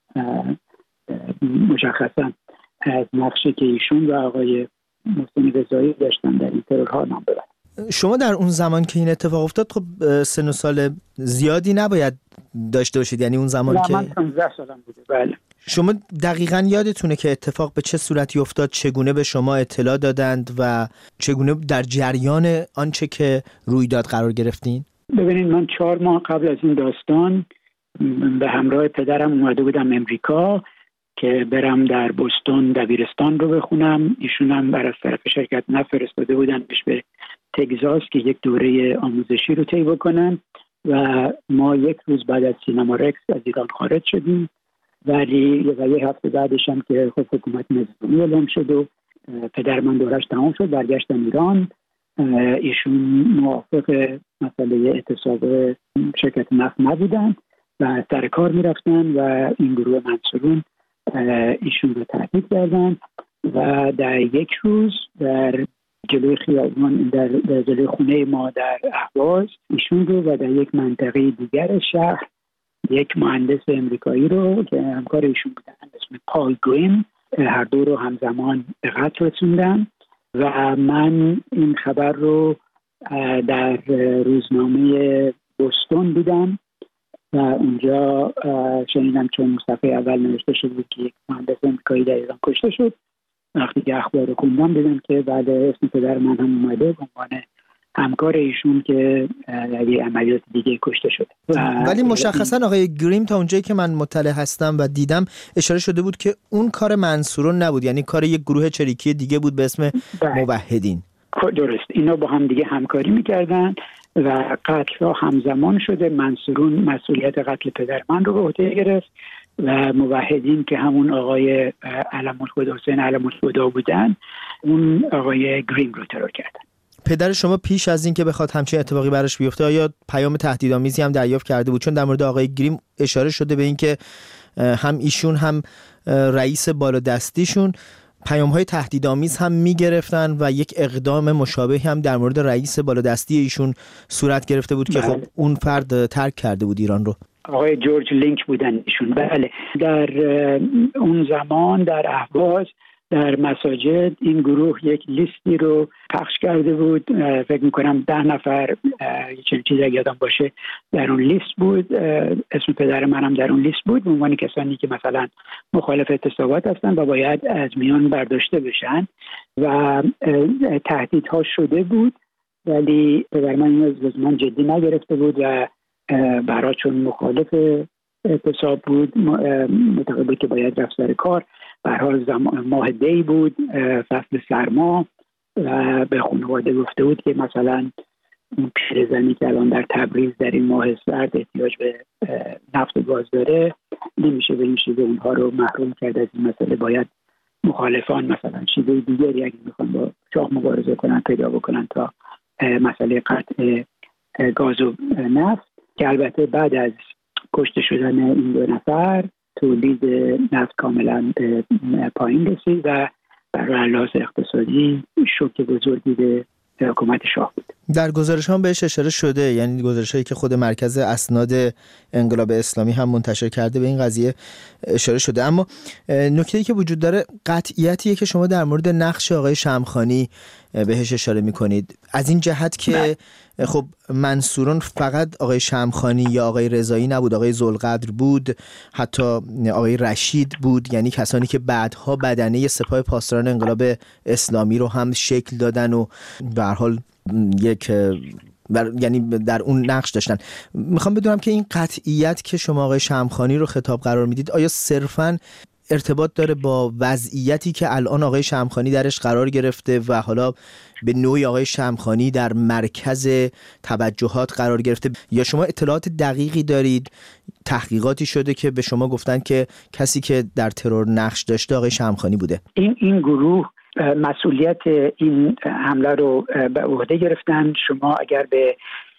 مشخصا از نقشی که ایشون و آقای محسن رضایی داشتن در این ترورها نام ببرن.
شما در اون زمان که این اتفاق افتاد خب سن و سال زیادی نباید داشته باشید، یعنی اون زمان
نه
که
من پانزده سالم بوده. بله.
شما دقیقاً یادتونه که اتفاق به چه صورتی افتاد، چگونه به شما اطلاع دادند و چگونه در جریان آنچه که روی داد قرار گرفتین؟
ببینید من چهار ماه قبل از این داستان به همراه پدرم اومده بودم امریکا که برم در بوستون دبیرستان رو بخونم. ایشون هم بر از طرف شرکت نفت فرستاده بودن بهش به تگزاس که یک دوره آموزشی رو طی بکنن و ما یک روز بعد از سینما رکس از ایران خارج شدیم، ولی و یه هفته بعدش هم که خب حکومت نظامی اعلام شد و پدر من دورش تمام شد برگشتن ایران. ایشون موافق مسئله اعتصاب شرکت نفت نبودن و سر کار میرفتن و این گروه منصورون ایشون رو تهدید کردن و در یک روز در جلوی خیابان در, در جلوی خونه ما در اهواز ایشون رو و در یک منطقه دیگر شهر یک مهندس امریکایی رو که همکار ایشون بودن اسم پال گریم هر دو رو همزمان به قتل رسوندن و من این خبر رو در روزنامه بوستون دیدم و اونجا شنیدم چون صفحه اول نوشته شده بود که یک مهندس امریکایی در ایران کشته شد. وقتی که اخبار رو خوندم دیدم که بعد اسم پدر من هم اومده به عنوان همکار ایشون که در یک عملیات دیگه کشته شده.
ولی مشخصا آقای گریم تا اونجایی که من مطلع هستم و دیدم اشاره شده بود که اون کار منصورون نبود، یعنی کار یک گروه چریکی دیگه بود به اسم موحدین.
درست، اینا با هم دیگه همکاری میکردن و قتل ها همزمان شده. منصورون مسئولیت قتل پدر من رو به عهده گرفت و موحدین که همون آقای علم الهدا حسین علم الهدا بودن اون آقای گریم رو ترور کردن.
پدر شما پیش از این که بخواد همچین اتفاقی براش بیفته آیا پیام تهدیدآمیزی هم دریافت کرده بود؟ چون در مورد آقای گریم اشاره شده به این که هم ایشون هم رئیس بالادستیشون پیام‌های تهدیدآمیز هم می‌گرفتن و یک اقدام مشابهی هم در مورد رئیس بالادستی ایشون صورت گرفته بود که خب اون فرد ترک کرده بود ایران رو.
آقای جورج لینک بودن ایشون. بله، در اون زمان در اهواز در مساجد این گروه یک لیستی رو پخش کرده بود، فکر میکنم ده نفر چنین چیزی اگه یادم باشه در اون لیست بود، اسم پدر منم در اون لیست بود، به عنوان کسانی که مثلا مخالف اعتصابات هستن و باید از میان برداشته بشن و تهدیدها شده بود، ولی پدر من اینو از من جدی نگرفته بود و برای چون مخالف اعتصاب بود معتقد بود که باید رفت سر کار. به هر حال ماه دی بود، فصل سرما، و به خانواده گفته بود که مثلا اون پیرزنی که الان در تبریز در این ماه سرد احتیاج به نفت و گاز داره نمیشه به این شیوه اونها رو محروم کرد از این مسئله، باید مخالفان مثلا شیوه دیگری اگه میخوان با شاه مبارزه کنن پیدا بکنن تا مسئله قطع گاز و نفت، که البته بعد از کشته شدن این دو نفر تولید نفت کاملا پایین رسید و برای لحاظ اقتصادی شوک بزرگی به حکومت شاه بود.
در گزارش هم بهش اشاره شده، یعنی گزارش‌هایی که خود مرکز اسناد انقلاب اسلامی هم منتشر کرده به این قضیه اشاره شده. اما نکته‌ای که وجود داره قطعیتیه که شما در مورد نقش آقای شمخانی بهش اشاره می‌کنید، از این جهت که خب منصوران فقط آقای شمخانی یا آقای رضایی نبود، آقای ذوالقدر بود، حتی آقای رشید بود، یعنی کسانی که بعدها بدنه سپاه پاسداران انقلاب اسلامی رو هم شکل دادن و به هر حال یک بر... یعنی در اون نقش داشتن. میخوام بدونم که این قطعیت که شما آقای شمخانی رو خطاب قرار میدید آیا صرفاً ارتباط داره با وضعیتی که الان آقای شمخانی درش قرار گرفته و حالا به نوعی آقای شمخانی در مرکز توجهات قرار گرفته، یا شما اطلاعات دقیقی دارید، تحقیقاتی شده که به شما گفتن که کسی که در ترور نقش داشته آقای شمخانی بوده؟
این این گروه مسئولیت این حمله رو به عهده گرفتن. شما اگر به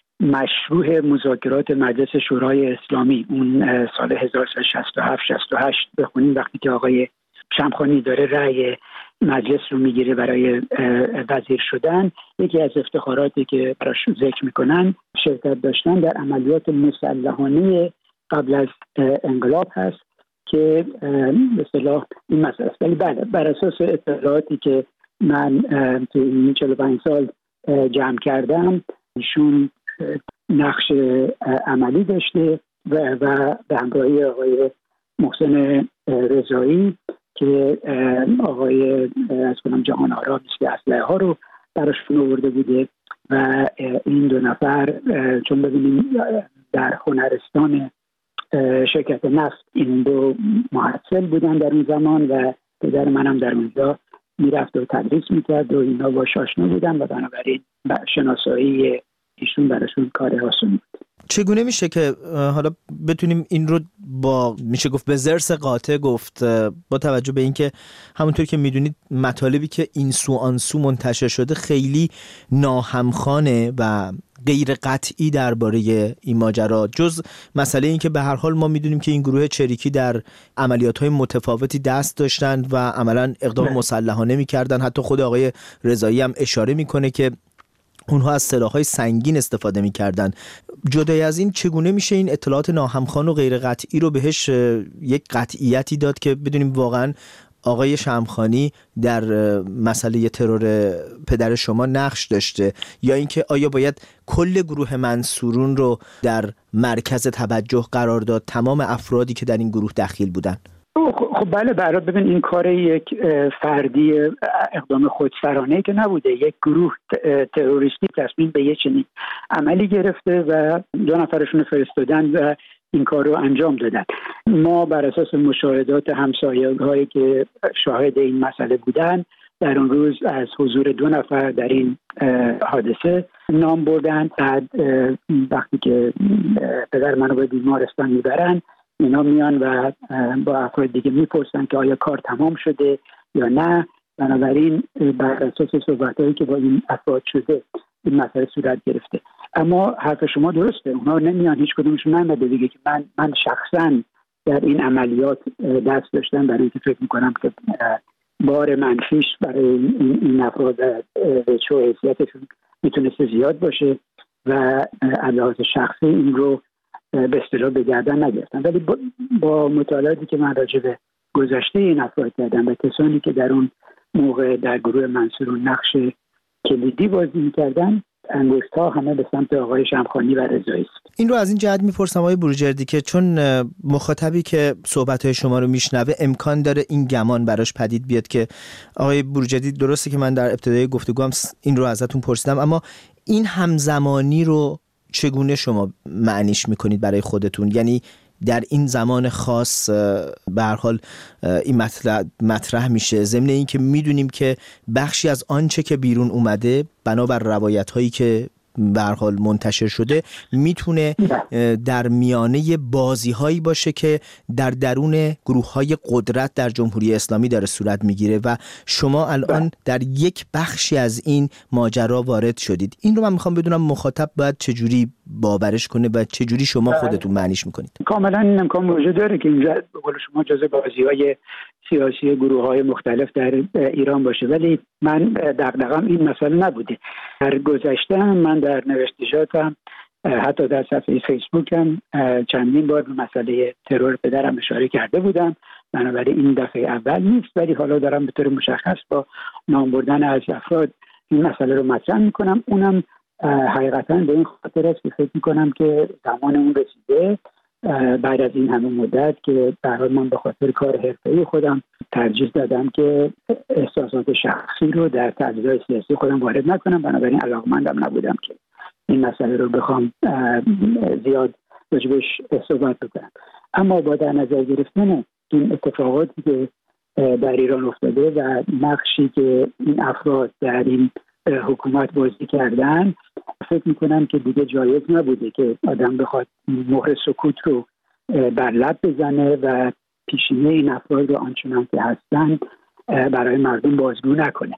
مشروع مذاکرات مجلس شورای اسلامی اون سال هزار و سیصد و شصت و هفت شصت و هشت بخونید، وقتی که آقای شمخانی داره رأی مجلس رو میگیره برای وزیر شدن، یکی از افتخاراتی که براش ذکر میکنن شرکت داشتن در عملیات مسلحانه قبل از انقلاب هست که به اصطلاح این مسئله است. ولی بله، بر اساس اطلاعاتی که من تو این چهل و پنج سال جمع کردم، ایشون نقش عملی داشته و, و به همراهی آقای محسن رضایی که آقای از کنم جهان آرا مثل اسلحه ها رو براشون آورده بوده و این دو نفر چون ببینیم در هنرستان شرکت نفت این دو محصل بودن در اون زمان و پدر منم در اونجا میرفت و تدریس میکرد و اینا باش آشنا بودن و بنابراین شناسایی ایشون براشون کار آسون بود.
چگونه میشه که حالا بتونیم این رو با میشه گفت به ضرس قاطع گفت، با توجه به اینکه همونطور که میدونید مطالبی که این سو آن سو منتشر شده خیلی ناهمخوانه و غیر قطعی درباره این ماجرا، جز مسئله این که به هر حال ما میدونیم که این گروه چریکی در عملیات‌های متفاوتی دست داشتن و عملاً اقدام مسلحانه می‌کردن. حتی خود آقای رضایی هم اشاره میکنه که اونها از سلاح‌های سنگین استفاده می‌کردن. جدای از این چگونه میشه این اطلاعات ناهمخوان و غیر قطعی رو بهش یک قطعیتی داد که بدونیم واقعاً آقای شمخانی در مسئله ترور پدر شما نقش داشته، یا اینکه آیا باید کل گروه منصورون رو در مرکز توجه قرار داد، تمام افرادی که در این گروه دخیل بودن؟
خب بله، برای ببین این کار یک فردی اقدام خودسرانه که نبوده، یک گروه تروریستی تصمیم به یک چنین عملی گرفته و دو نفرشون فرستادن و این کار رو انجام دادن. ما بر اساس مشاهدات همسایه‌هایی که شاهد این مسئله بودن در اون روز از حضور دو نفر در این حادثه نام بردن. بعد وقتی که پدر منو به بیمارستان میبرن، اینا میان و با افراد دیگه میپرسن که آیا کار تمام شده یا نه. بنابراین بر اساس صحبتایی که با این افراد شده این مسئله صورت گرفته. اما حرف شما درسته، اونا نمیان، هیچ کدومشون نمیاد بگه که من من شخصا در این عملیات دست داشتم، برای اینکه فکر میکنم که بار منفیش برای این, این افراد چه حیثیتشون میتونسته زیاد باشه و علاوه شخصی این رو به اصطلاح به گردن نگرفتن. ولی با, با مطالعاتی که من راجع به گذشته این افراد کردن و کسانی که در اون موقع در گروه منصورون نقش کلیدی بازی می‌کردن، انگشت‌ها همه به سمت آقای شمخانی و رضایی است.
این رو از این جهت میپرسم آقای بروجردی که چون مخاطبی که صحبت‌های شما رو میشنوه امکان داره این گمان براش پدید بیاد که آقای بروجردی، درسته که من در ابتدای گفتگوام این رو ازتون پرسیدم، اما این همزمانی رو چگونه شما معنیش میکنید برای خودتون؟ یعنی در این زمان خاص به هر حال این مطرح, مطرح میشه، ضمن این که میدونیم که بخشی از آنچه که بیرون اومده بنابر روایت هایی که به هر حال منتشر شده میتونه در میانه بازی هایی باشه که در درون گروه های قدرت در جمهوری اسلامی داره صورت میگیره و شما الان در یک بخشی از این ماجرا وارد شدید. این رو من میخوام بدونم مخاطب باید چجوری باورش کنه و چجوری شما خودتون معنیش میکنید؟
کاملا این امکان وجود داره که اینجا به قول شما جزء بازی های سیاسی گروه های مختلف در ایران باشه، ولی من دغدغه‌ام این مسئله نبوده. در گذشته من در نوشتجاتم، حتی در صفحه فیسبوکم چندین بار به مسئله ترور پدرم اشاره کرده بودم، بنابراین این دفعه اول نیست، ولی حالا دارم به طور مشخص با نام بردن از افراد این مسئله رو مطرح میکنم. اونم حقیقتا به این خاطر است که فکر میکنم که زمان اون رسیده، بعد از این همه مدت که به هر حال من به خاطر کار حرفه‌ای خودم ترجیح دادم که احساسات شخصی رو در تجزیه‌های سیاسی خودم وارد نکنم، بنابراین علاقه‌مندم نبودم که این مسئله رو بخوام زیاد راجبش صحبت بکنم. اما با در نظر گرفتن این اتفاقاتی که در ایران افتاده و نقشی که این افراد در این حکومت بازی کردن، فکر میکنم که دیگه جایز نبوده که آدم بخواد مهر سکوت رو بر لب بزنه و پیشینه این افراد رو آنچنان که هستن برای مردم بازگو نکنه.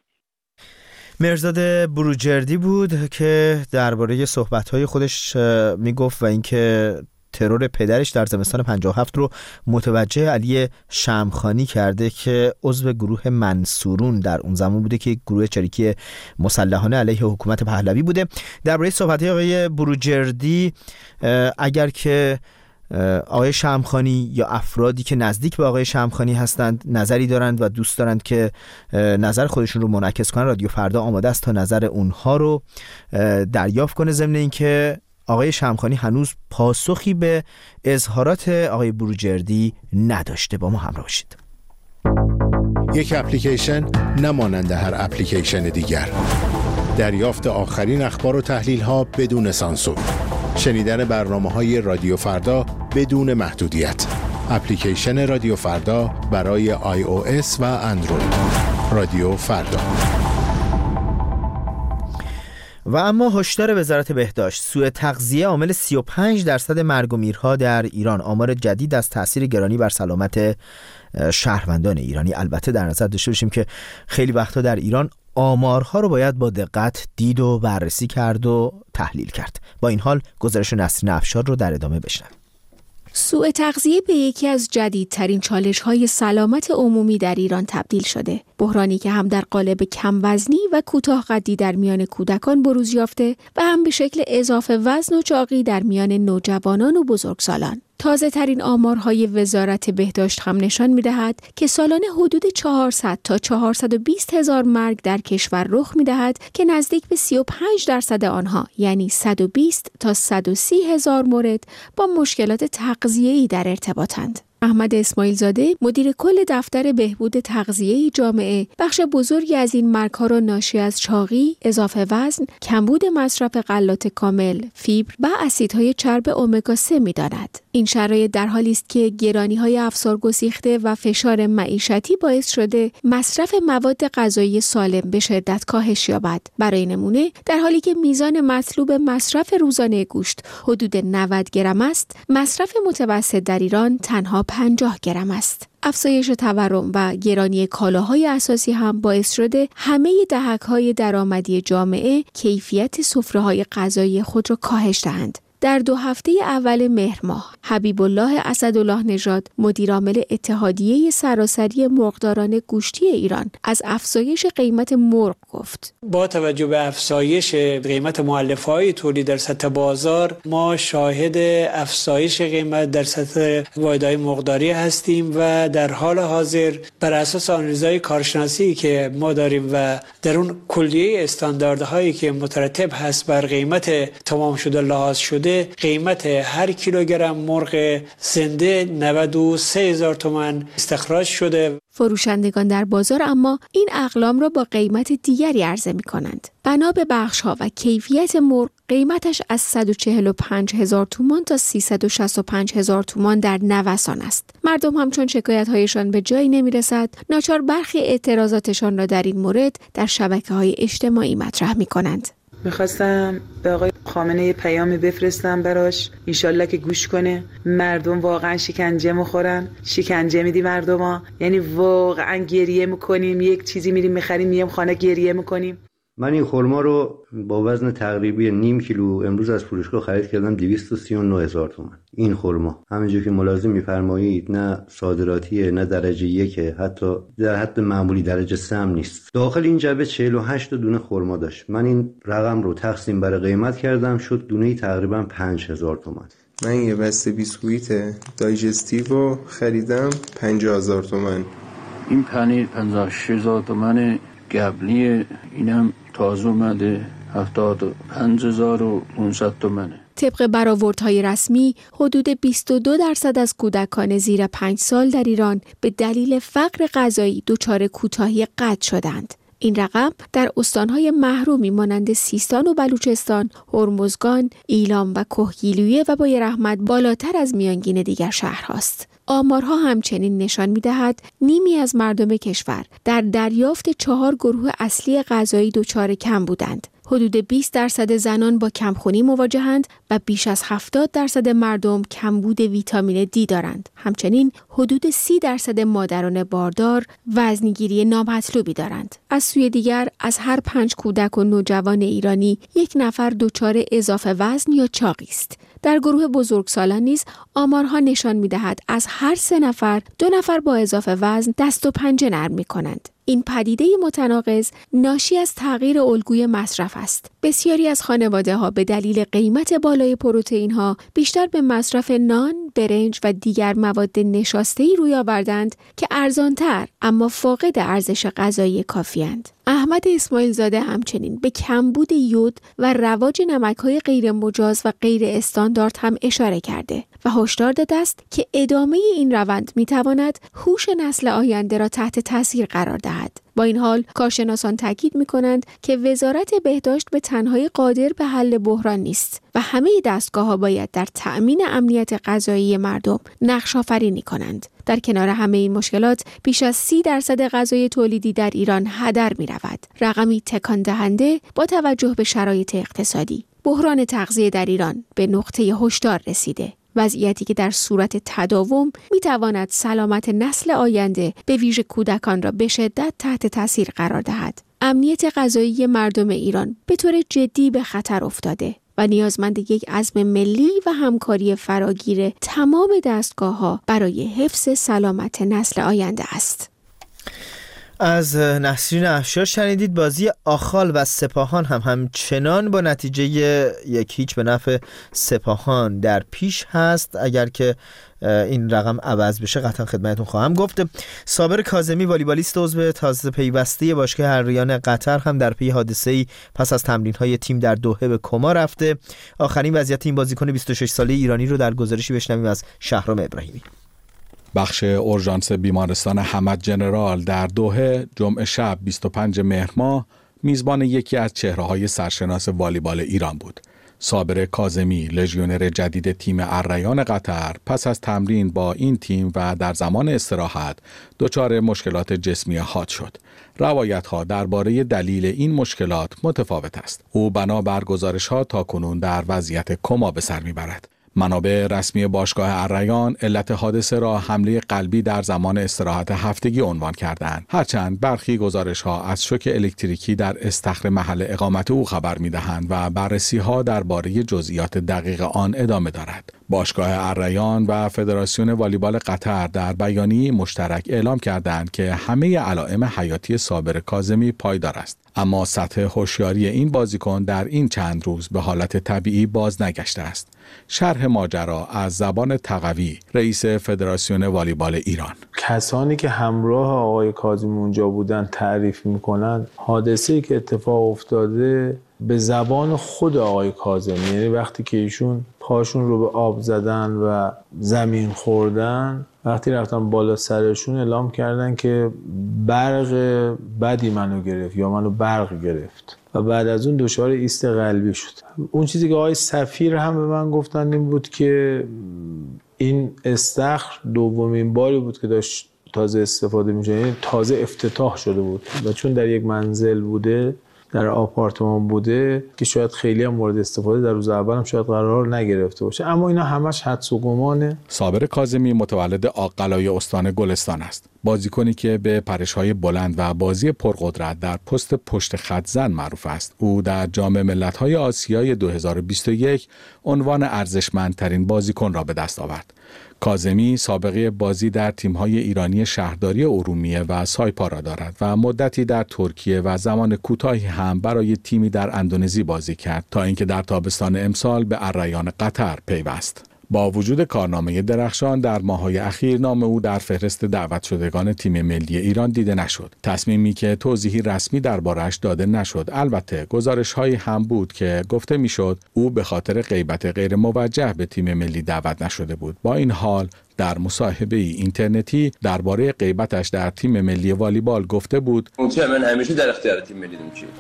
مرزاد بروجردی بود که درباره صحبت‌های خودش میگفت و اینکه ترور پدرش در زمستان پنجاه و هفت رو متوجه علی شمخانی کرده که عضو گروه منصورون در اون زمان بوده که گروه چریکی مسلحانه علیه حکومت پهلوی بوده. درباره صحبت‌های آقای بروجردی، اگر که آقای شمخانی یا افرادی که نزدیک به آقای شمخانی هستند نظری دارند و دوست دارند که نظر خودشون رو منعکس کنن، رادیو فردا آماده است تا نظر اونها رو دریافت کنه، ضمن اینکه آقای شمخانی هنوز پاسخی به اظهارات آقای بروجردی نداشته. با ما همراه باشید.
یک اپلیکیشن نمانند هر اپلیکیشن دیگر، دریافت آخرین اخبار و تحلیل ها بدون سانسور، شنیدن برنامه‌های رادیو فردا بدون محدودیت. اپلیکیشن رادیو فردا برای آی او اس و اندروید. رادیو فردا.
و اما هشدار وزارت بهداشت: سوء تغذیه عامل سی و پنج درصد مرگ و میرها در ایران. آمار جدید از تاثیر گرانی بر سلامت شهروندان ایرانی. البته در نظر داشته باشیم که خیلی وقتا در ایران آمارها رو باید با دقت دید و بررسی کرد و تحلیل کرد. با این حال گزارش نسرین افشار رو در ادامه بشنویم.
سوء تغذیه به یکی از جدیدترین چالش‌های سلامت عمومی در ایران تبدیل شده. بحرانی که هم در قالب کم وزنی و کوتاه قدی در میان کودکان بروز یافته و هم به شکل اضافه وزن و چاقی در میان نوجوانان و بزرگسالان. تازه ترین آمارهای وزارت بهداشت هم نشان می‌دهد که سالانه حدود چهارصد تا چهارصد و بیست هزار مرگ در کشور رخ می‌دهد که نزدیک به سی و پنج درصد آنها، یعنی صد و بیست تا صد و سی هزار مورد، با مشکلات تغذیه‌ای در ارتباطند. احمد اسماعیل زاده، مدیر کل دفتر بهبود تغذیه جامعه، بخش بزرگی از این مرگ‌ها را ناشی از چاقی، اضافه وزن، کمبود مصرف غلات کامل، فیبر و اسیدهای چرب امگا سه می‌داند. این شرایط در حالی است که گرانی‌های افسارگسیخته و فشار معیشتی باعث شده مصرف مواد غذایی سالم به شدت کاهش یابد. برای نمونه، در حالی که میزان مطلوب مصرف روزانه گوشت حدود نود گرم است، مصرف متوسط در ایران تنها پنجاه گرم است. افزایش تورم و گرانی کالاهای اساسی هم باعث شده همه دهک‌های درآمدی جامعه کیفیت سفره‌های غذایی خود را کاهش دهند. در دو هفته اول مهر ماه حبیب الله اسدالله نژاد مدیر عامل اتحادیه سراسری مرغداران گوشتی ایران از افزایش قیمت مرغ گفت.
با توجه به افزایش قیمت مؤلفه‌های تولید در سطح بازار، ما شاهد افزایش قیمت در سطح واحدهای مرغداری هستیم و در حال حاضر بر اساس آنالیزهای کارشناسی که ما داریم و در اون کلیه استانداردهایی که مترتب هست بر قیمت تمام شده لحاظ شده، قیمت هر کیلوگرم مرغ زنده نود و سه هزار تومان استخراج شده.
فروشندگان در بازار اما این اقلام را با قیمت دیگری عرضه می کنند. بنا به بخش‌ها و کیفیت مرغ قیمتش از صد و چهل و پنج هزار تومان تا سیصد و شصت و پنج هزار تومان در نوسان است. مردم همچون شکایت‌هایشان به جایی نمی‌رسد، ناچار برخی اعتراضاتشان را در این مورد در شبکه‌های اجتماعی مطرح می‌کنند.
میخواستم به آقای خامنه پیامی بفرستم براش، انشالله که گوش کنه. مردم واقعا شکنجه میخورن، شکنجه میدی مردم، یعنی واقعا گریه میکنیم، یک چیزی میریم میخریم میام خانه گریه میکنیم.
من این خرما رو با وزن تقریبی نیم کیلو امروز از فروشگاه خرید کردم دویست و سی و نه هزار تومان. این خرما همینجور که ملاحظه میفرمایید نه صادراتیه نه درجه یکه، حتی در حد معمولی درجه سه هم نیست. داخل این جعبه چهل و هشت دونه خرما داشت. من این رقم رو تقسیم بر قیمت کردم، شد دونه‌ای تقریبا پنج هزار تومان.
من یه بسته بیسکویت دایجستیو رو خریدم پنجاه هزار تومان.
این پنیر پنجاه و شش هزار تومان قبلی، اینم تازه اومده هفتاد و پنج هزار و پانصد تومانه.
طبق برآوردهای رسمی حدود بیست و دو درصد از کودکان زیر پنج سال در ایران به دلیل فقر غذایی دچار کوتاهی قد شدند. این رقم در استانهای محرومی مانند سیستان و بلوچستان، هرمزگان، ایلام و کهگیلویه و بای رحمت بالاتر از میانگین دیگر شهرهاست. آمارها همچنین نشان می‌دهد نیمی از مردم کشور در دریافت چهار گروه اصلی غذایی دچار کم بودند. حدود بیست درصد زنان با کمخونی مواجهند و بیش از هفتاد درصد مردم کمبود ویتامین دی دارند. همچنین حدود سی درصد مادران باردار وزنگیری نامطلوبی دارند. از سوی دیگر از هر پنج کودک و نوجوان ایرانی یک نفر دچار اضافه وزن یا چاقی است. در گروه بزرگسالان نیز آمارها نشان می‌دهد از هر سه نفر دو نفر با اضافه وزن دست و پنجه نرم می‌کنند. این پدیده متناقض ناشی از تغییر الگوی مصرف است. بسیاری از خانواده‌ها به دلیل قیمت بالای پروتئین‌ها بیشتر به مصرف نان، برنج و دیگر مواد نشاسته‌ای روی آوردند که ارزان‌تر اما فاقد ارزش غذایی کافی‌اند. احمد اسماعیل زاده همچنین به کمبود یود و رواج نمک‌های غیر مجاز و غیر استاندارد هم اشاره کرده و هشدار داده است که ادامه این روند می‌تواند هوش نسل آینده را تحت تاثیر قرار دهد. با این حال کارشناسان تاکید می‌کنند که وزارت بهداشت به تنهایی قادر به حل بحران نیست و همه دستگاه‌ها باید در تأمین امنیت غذایی مردم نقش آفرینی کنند. در کنار همه این مشکلات بیش از سی درصد غذای تولیدی در ایران هدر می‌رود. رقمی تکان دهنده با توجه به شرایط اقتصادی. بحران تغذیه در ایران به نقطه هشدار رسیده. وضعیتی که در صورت تداوم می‌تواند سلامت نسل آینده به ویژه کودکان را به شدت تحت تاثیر قرار دهد. امنیت غذایی مردم ایران به طور جدی به خطر افتاده و نیازمند یک عزم ملی و همکاری فراگیر تمام دستگاه‌ها برای حفظ سلامت نسل آینده است.
از نسرین افشار شنیدید. بازی آخال و سپاهان هم همچنان با نتیجه یک هیچ به نفع سپاهان در پیش هست. اگر که این رقم عوض بشه قطعا خدمتتون خواهم گفت. صابر کاظمی والیبالیست عضو تازه پیوسته باشگاه حریان قطر هم در پی حادثه‌ای پس از تمرین‌های تیم در دوحه به کما رفته. آخرین وضعیت این بازیکن بیست و شش ساله ایرانی رو در گزارشی بشنویم از شهرام ابراهیمی.
بخش اورژانس بیمارستان حمد جنرال در دوحه جمعه شب بیست و پنج مهر ماه میزبان یکی از چهره‌های سرشناس والیبال ایران بود. صابر کاظمی، لژیونر جدید تیم الریان قطر، پس از تمرین با این تیم و در زمان استراحت دچار مشکلات جسمی حاد شد. روایت‌ها درباره دلیل این مشکلات متفاوت است. او بنا بر گزارش‌ها تاکنون در وضعیت کما به سر می‌برد. منابع رسمی باشگاه الریان علت حادثه را حمله قلبی در زمان استراحت هفتگی عنوان کردند. هرچند برخی گزارش‌ها از شوک الکتریکی در استخر محل اقامت او خبر می‌دهند و بررسی‌ها درباره جزئیات دقیق آن ادامه دارد. باشگاه الریان و فدراسیون والیبال قطر در بیانیه مشترک اعلام کردند که همه علائم حیاتی صابر کاظمی پایدار است، اما سطح هوشیاری این بازیکن در این چند روز به حالت طبیعی باز نگشته است. شرح ماجرا از زبان تقوی، رئیس فدراسیون والیبال ایران.
کسانی که همراه آقای کاظمی اونجا بودن تعریف میکنن حادثه‌ای که اتفاق افتاده به زبان خود آقای کاظمی، یعنی وقتی که ایشون پاشون رو به آب زدن و زمین خوردن، وقتی رفتن بالا سرشون اعلام کردن که برق بدی منو گرفت یا منو برق گرفت و بعد از اون دچار ایست قلبی شد. اون چیزی که آقای سفیر هم به من گفتن این بود که این استخر دومین باری بود که داشت تازه استفاده میشه، یعنی تازه افتتاح شده بود و چون در یک منزل بوده، در آپارتمان بوده که شاید خیلی هم مورد استفاده در روز اول هم شاید قرار نگرفته باشه، اما اینا همش حدس و گمانه.
صابر کاظمی متولد آقلای استان گلستان است. بازیکنی که به پرش‌های بلند و بازی پرقدرت در پست پشت خط زن معروف است. او در جام ملت‌های آسیای دو هزار و بیست و یک عنوان ارزشمندترین بازیکن را به دست آورد. کاظمی سابقه بازی در تیم‌های ایرانی شهرداری ارومیه و سایپا را دارد و مدتی در ترکیه و زمان کوتاهی هم برای تیمی در اندونزی بازی کرد تا اینکه در تابستان امسال به الریان قطر پیوست. با وجود کارنامه درخشان در ماه‌های اخیر نام او در فهرست دعوت شدگان تیم ملی ایران دیده نشد. تصمیمی که توضیحی رسمی درباره‌اش داده نشد. البته گزارش‌هایی هم بود که گفته میشد او به خاطر غیبت غیر موجه به تیم ملی دعوت نشده بود. با این حال در مصاحبه اینترنتی درباره غیبتش در تیم ملی والیبال گفته بود:
من همیشه در اختیار تیم ملی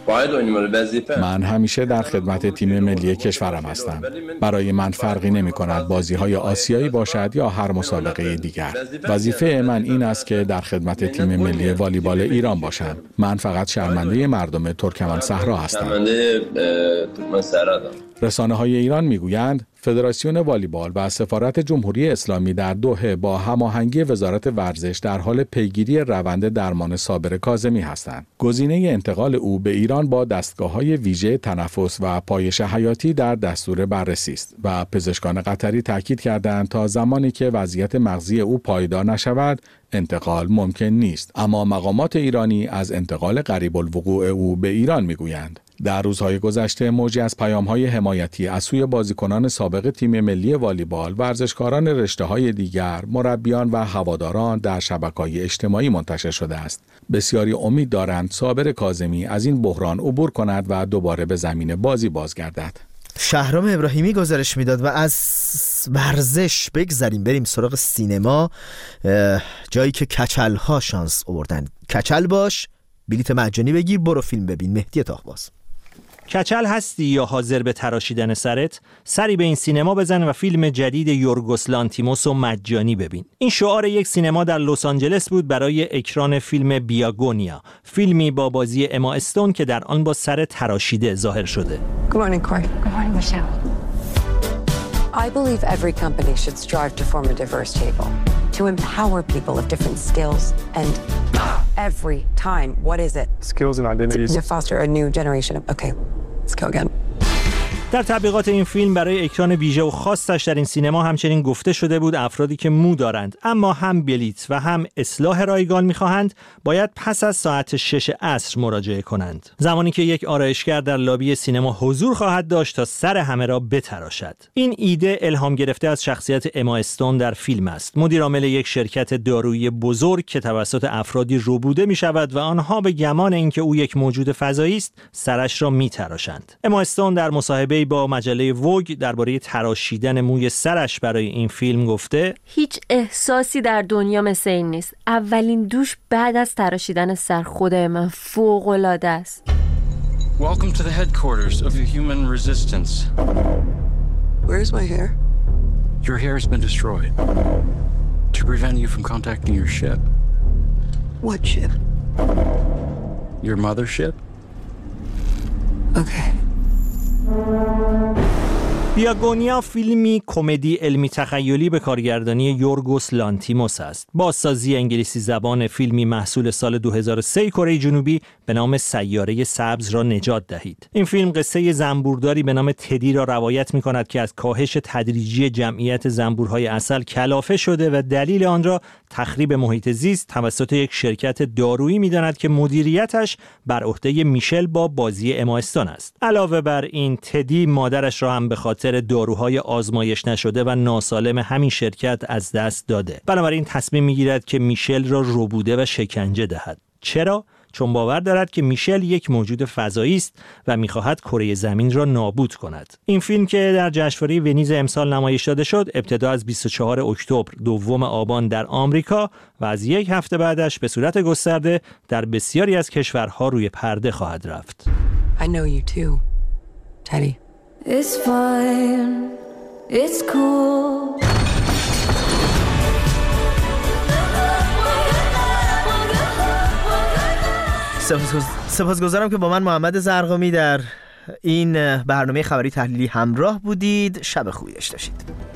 دارم.
من همیشه در خدمت تیم ملی کشورم هستم. برای من فرقی نمی‌کند بازی‌های آسیایی باشد یا هر مسابقه دیگر. وظیفه من این است که در خدمت تیم ملی والیبال ایران باشم. من فقط شرمنده مردم ترکمن صحرا هستم.
ترکمن صحرا.
رسانه‌های ایران میگویند فدراسیون والیبال و سفارت جمهوری اسلامی در دوحه با هماهنگی وزارت ورزش در حال پیگیری روند درمان صابر کاظمی هستند. گزینه انتقال او به ایران با دستگاه‌های ویژه تنفس و پایش حیاتی در دستور بررسی است و پزشکان قطری تاکید کردند تا زمانی که وضعیت مغزی او پایدار نشود انتقال ممکن نیست، اما مقامات ایرانی از انتقال قریب الوقوع او به ایران میگویند. در روزهای گذشته موجی از پیام‌های حمایتی از سوی بازیکنان سابق تیم ملی والیبال، ورزشکاران رشته‌های دیگر، مربیان و هواداران در شبکه‌های اجتماعی منتشر شده است. بسیاری امید دارند صابر کاظمی از این بحران عبور کند و دوباره به زمین بازی بازگردد.
شهرام ابراهیمی گزارش میداد و از ورزش بگذریم بریم سراغ سینما، جایی که کچل ها شانس آوردن. کچل باش، بلیت مجانی بگیر، برو فیلم ببین. مهدی طاهباز.
کچل هستی یا حاضر به تراشیدن سرت؟ سری به این سینما بزن و فیلم جدید یورگوس لانتیموس رو مجانی ببین. این شعار یک سینما در لس آنجلس بود برای اکران فیلم بیاگونیا، فیلمی با بازی اما استون که در آن با سر تراشیده ظاهر شده.
Good morning, Corey. Good morning, Michelle. I believe every company should strive to form a diverse table, to empower people of different skills and every time, what is it?
Skills and identities.
To foster a new generation of, okay, let's go again.
در تبلیغات این فیلم برای اکران ویژه و خاصش در این سینما همچنین گفته شده بود افرادی که مو دارند اما هم بلیت و هم اصلاح رایگان می‌خواهند باید پس از ساعت شش عصر مراجعه کنند، زمانی که یک آرایشگر در لابی سینما حضور خواهد داشت تا سر همه را بتراشد. این ایده الهام گرفته از شخصیت اما استون در فیلم است، مدیر عامل یک شرکت دارویی بزرگ که توسط افرادی ربوده می‌شود و آنها به گمان اینکه او یک موجود فضایی است سرش را می‌تراشند. اما استون در مصاحبه با مجله ووگ درباره تراشیدن موی سرش برای این فیلم گفته:
هیچ احساسی در دنیا مثل این نیست. اولین دوش بعد از تراشیدن سر خدای من فوق‌العاده است.
Welcome to the headquarters of the human resistance.
Where's my hair?
Your hair has been destroyed to prevent you from contacting your ship.
What ship?
Your mothership.
Okay.
دیاگونیا فیلمی کمدی علمی تخیلی به کارگردانی یورگوس لانتیموس است. بازسازی انگلیسی زبان فیلمی محصول سال دو هزار و سه کره جنوبی به نام سیاره سبز را نجات دهید. این فیلم قصه زنبورداری به نام تدی را روایت می‌کند که از کاهش تدریجی جمعیت زنبورهای عسل کلافه شده و دلیل آن را تخریب محیط زیست توسط یک شرکت دارویی می‌داند که مدیریتش بر عهده میشل با بازی اما استون است. علاوه بر این، تدی مادرش را هم به خاطر داروهای آزمایش نشده و ناسالم همین شرکت از دست داده. بنابراین تصمیم می‌گیرد که میشل را ربوده و شکنجه دهد. چرا؟ چون باور دارد که میشل یک موجود فضایی است و می‌خواهد کره زمین را نابود کند. این فیلم که در جشنواره ونیز امسال نمایش داده شد، ابتدا از بیست و چهارم اکتبر دوم آبان در آمریکا و از یک هفته بعدش به صورت گسترده در بسیاری از کشورها روی پرده خواهد رفت.
I know you too, Teddy.
It's fine. It's cool.
سپاسگزارم که با من محمد زرقامی در این برنامه خبری تحلیلی همراه بودید. شب خوبی داشته باشید.